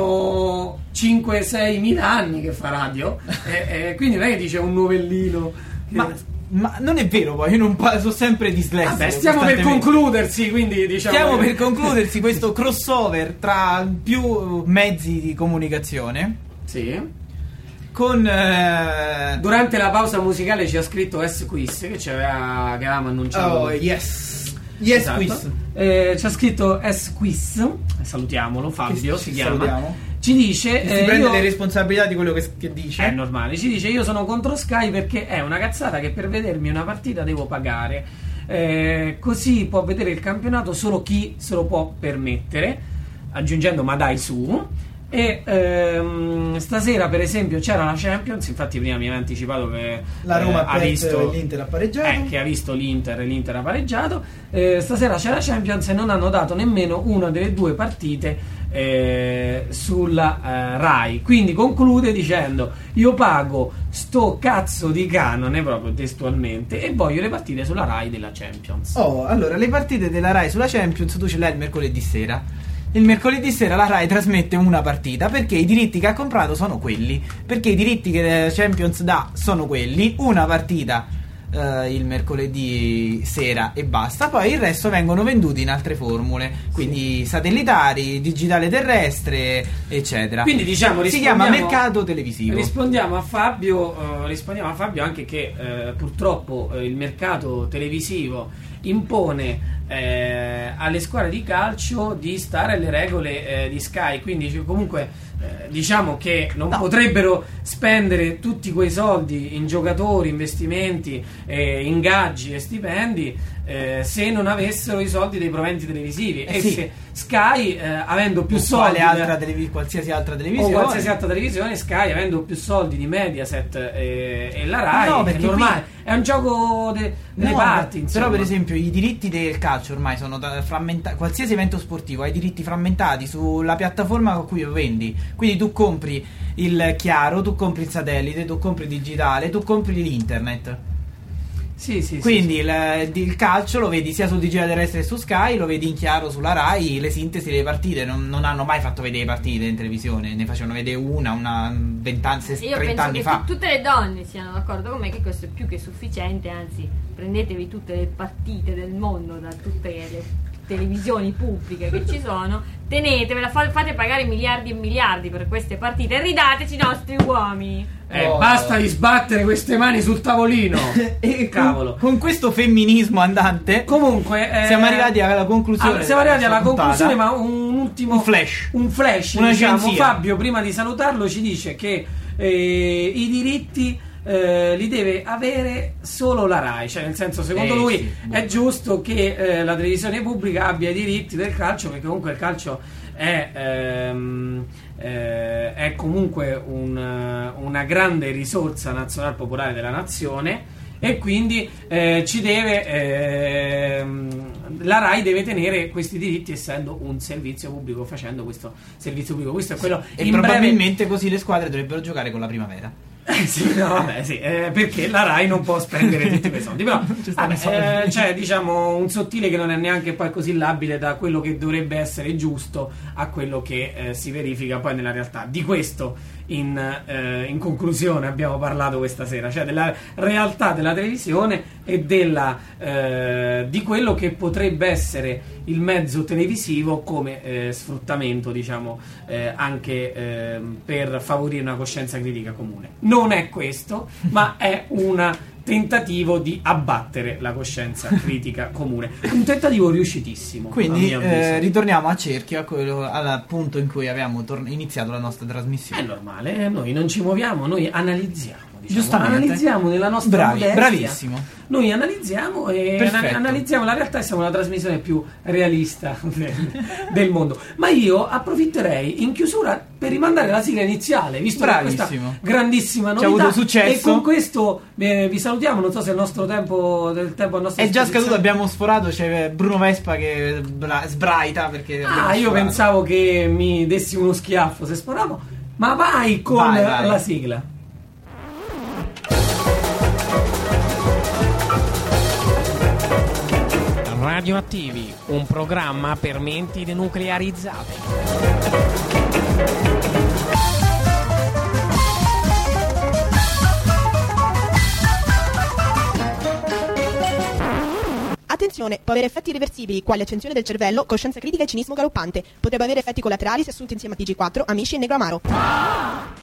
sono cinque sei mila anni che fa radio. e, e quindi lei dice un novellino. Ma Ma non è vero, poi io non pa- sono sempre dislessico. Vabbè, stiamo per concludersi, quindi diciamo. Stiamo che... per concludersi questo crossover tra più mezzi di comunicazione. Sì. Con eh... durante la pausa musicale ci ha scritto S-Quiz che ci aveva, che avevamo annunciato. Oh, yes. Yes, esatto. Quiz. Eh, ci ha scritto S-Quiz. Salutiamolo, Fabio che si chiama. Salutiamo. Ci dice si eh, prende io... le responsabilità di quello che, che dice. È normale. Ci dice: io sono contro Sky perché è una cazzata che per vedermi una partita devo pagare. Eh, così può vedere il campionato solo chi se lo può permettere. Aggiungendo: ma dai su. E ehm, stasera per esempio c'era la Champions. Infatti prima mi aveva anticipato che la Roma eh, ha visto e l'Inter ha pareggiato, eh, che ha visto l'Inter e l'Inter ha pareggiato. eh, Stasera c'era la Champions e non hanno dato nemmeno una delle due partite eh, sulla eh, Rai. Quindi conclude dicendo: io pago sto cazzo di canone, proprio testualmente, e voglio le partite sulla Rai della Champions. Oh, allora le partite della Rai sulla Champions tu ce l'hai il mercoledì sera. Il mercoledì sera la Rai trasmette una partita perché i diritti che ha comprato sono quelli, perché i diritti che la Champions dà sono quelli, una partita eh, il mercoledì sera e basta, poi il resto vengono venduti in altre formule, quindi sì, satellitari, digitale terrestre, eccetera. Quindi diciamo si chiama mercato televisivo. Rispondiamo a Fabio, eh, rispondiamo a Fabio anche che eh, purtroppo eh, il mercato televisivo impone Eh, alle squadre di calcio di stare alle regole eh, di Sky, quindi cioè, comunque eh, diciamo che non no. potrebbero spendere tutti quei soldi in giocatori, investimenti, eh, ingaggi e stipendi eh, se non avessero i soldi dei proventi televisivi eh, e sì. se Sky eh, avendo più o soldi altra televis- qualsiasi altra televisione o qualsiasi altra televisione, Sky avendo più soldi di Mediaset e, e la Rai, no, è normale, qui... è un gioco de- delle no, parti insomma. Però per esempio i diritti del calcio ormai sono frammentati, qualsiasi evento sportivo ha i diritti frammentati sulla piattaforma con cui lo vendi, quindi tu compri il chiaro, tu compri il satellite, tu compri il digitale, tu compri l'internet. Sì, sì, quindi sì, il, il calcio lo vedi sia sul digitale terrestre che su Sky, lo vedi in chiaro sulla Rai, le sintesi delle partite non, non hanno mai fatto vedere partite in televisione, ne facevano vedere una, una vent'anni, trenta anni fa. Io penso che tutte le donne siano d'accordo con me che questo è più che sufficiente, anzi prendetevi tutte le partite del mondo da tutte le televisioni pubbliche che ci sono, tenetevela, fate pagare miliardi e miliardi per queste partite e ridateci i nostri uomini. Eh, oh. Basta di sbattere queste mani sul tavolino. E cavolo. Con, con questo femminismo andante, comunque eh, siamo arrivati alla conclusione. Ah, siamo arrivati alla puntata. conclusione, ma un ultimo un flash. Un flash, Una diciamo. agenzia. Fabio, prima di salutarlo, ci dice che eh, i diritti eh, li deve avere solo la Rai, cioè nel senso, secondo eh, lui sì, è giusto che eh, la televisione pubblica abbia i diritti del calcio, perché comunque il calcio è ehm, eh, è comunque un, una grande risorsa nazionale popolare della nazione, e quindi eh, ci deve eh, la Rai deve tenere questi diritti essendo un servizio pubblico, facendo questo servizio pubblico. Questo è quello e in probabilmente breve... così le squadre dovrebbero giocare con la primavera. Eh sì, no, vabbè, sì, eh, perché la Rai non può spendere tutti quei soldi, però vabbè, eh, c'è diciamo un sottile che non è neanche poi così labile da quello che dovrebbe essere giusto a quello che eh, si verifica poi nella realtà. Di questo in, eh, in conclusione abbiamo parlato questa sera, cioè della realtà della televisione e della, eh, di quello che potrebbe essere il mezzo televisivo come eh, sfruttamento, diciamo, eh, anche eh, per favorire una coscienza critica comune. Non è questo, ma è un tentativo di abbattere la coscienza critica comune. Un tentativo riuscitissimo. Quindi eh, ritorniamo a cerchio a quello, al punto in cui abbiamo tor- iniziato la nostra trasmissione. È normale, noi non ci muoviamo, noi analizziamo. diciamo. Giustamente. Analizziamo nella nostra Bravi, modestia. bravissimo. Noi analizziamo e Perfetto. ana- analizziamo la realtà e siamo la trasmissione più realista del, del mondo. Ma io approfitterei in chiusura per rimandare la sigla iniziale, visto che questa Bravissimo. grandissima Ci ha novità. avuto successo. E con questo eh, vi salutiamo. Non so se il nostro tempo del tempo a nostra È già disposizione. scaduto, abbiamo sforato, c'è Bruno Vespa che bra- sbraita perché abbiamo Ah, io sforato. pensavo che mi dessi uno schiaffo se sforavo. Ma vai con Vai, vai. la sigla. Radioattivi, un programma per menti denuclearizzate. Attenzione, può avere effetti irreversibili, quali accensione del cervello, coscienza critica e cinismo galoppante. Potrebbe avere effetti collaterali se assunti insieme a T G quattro, amici e negro amaro.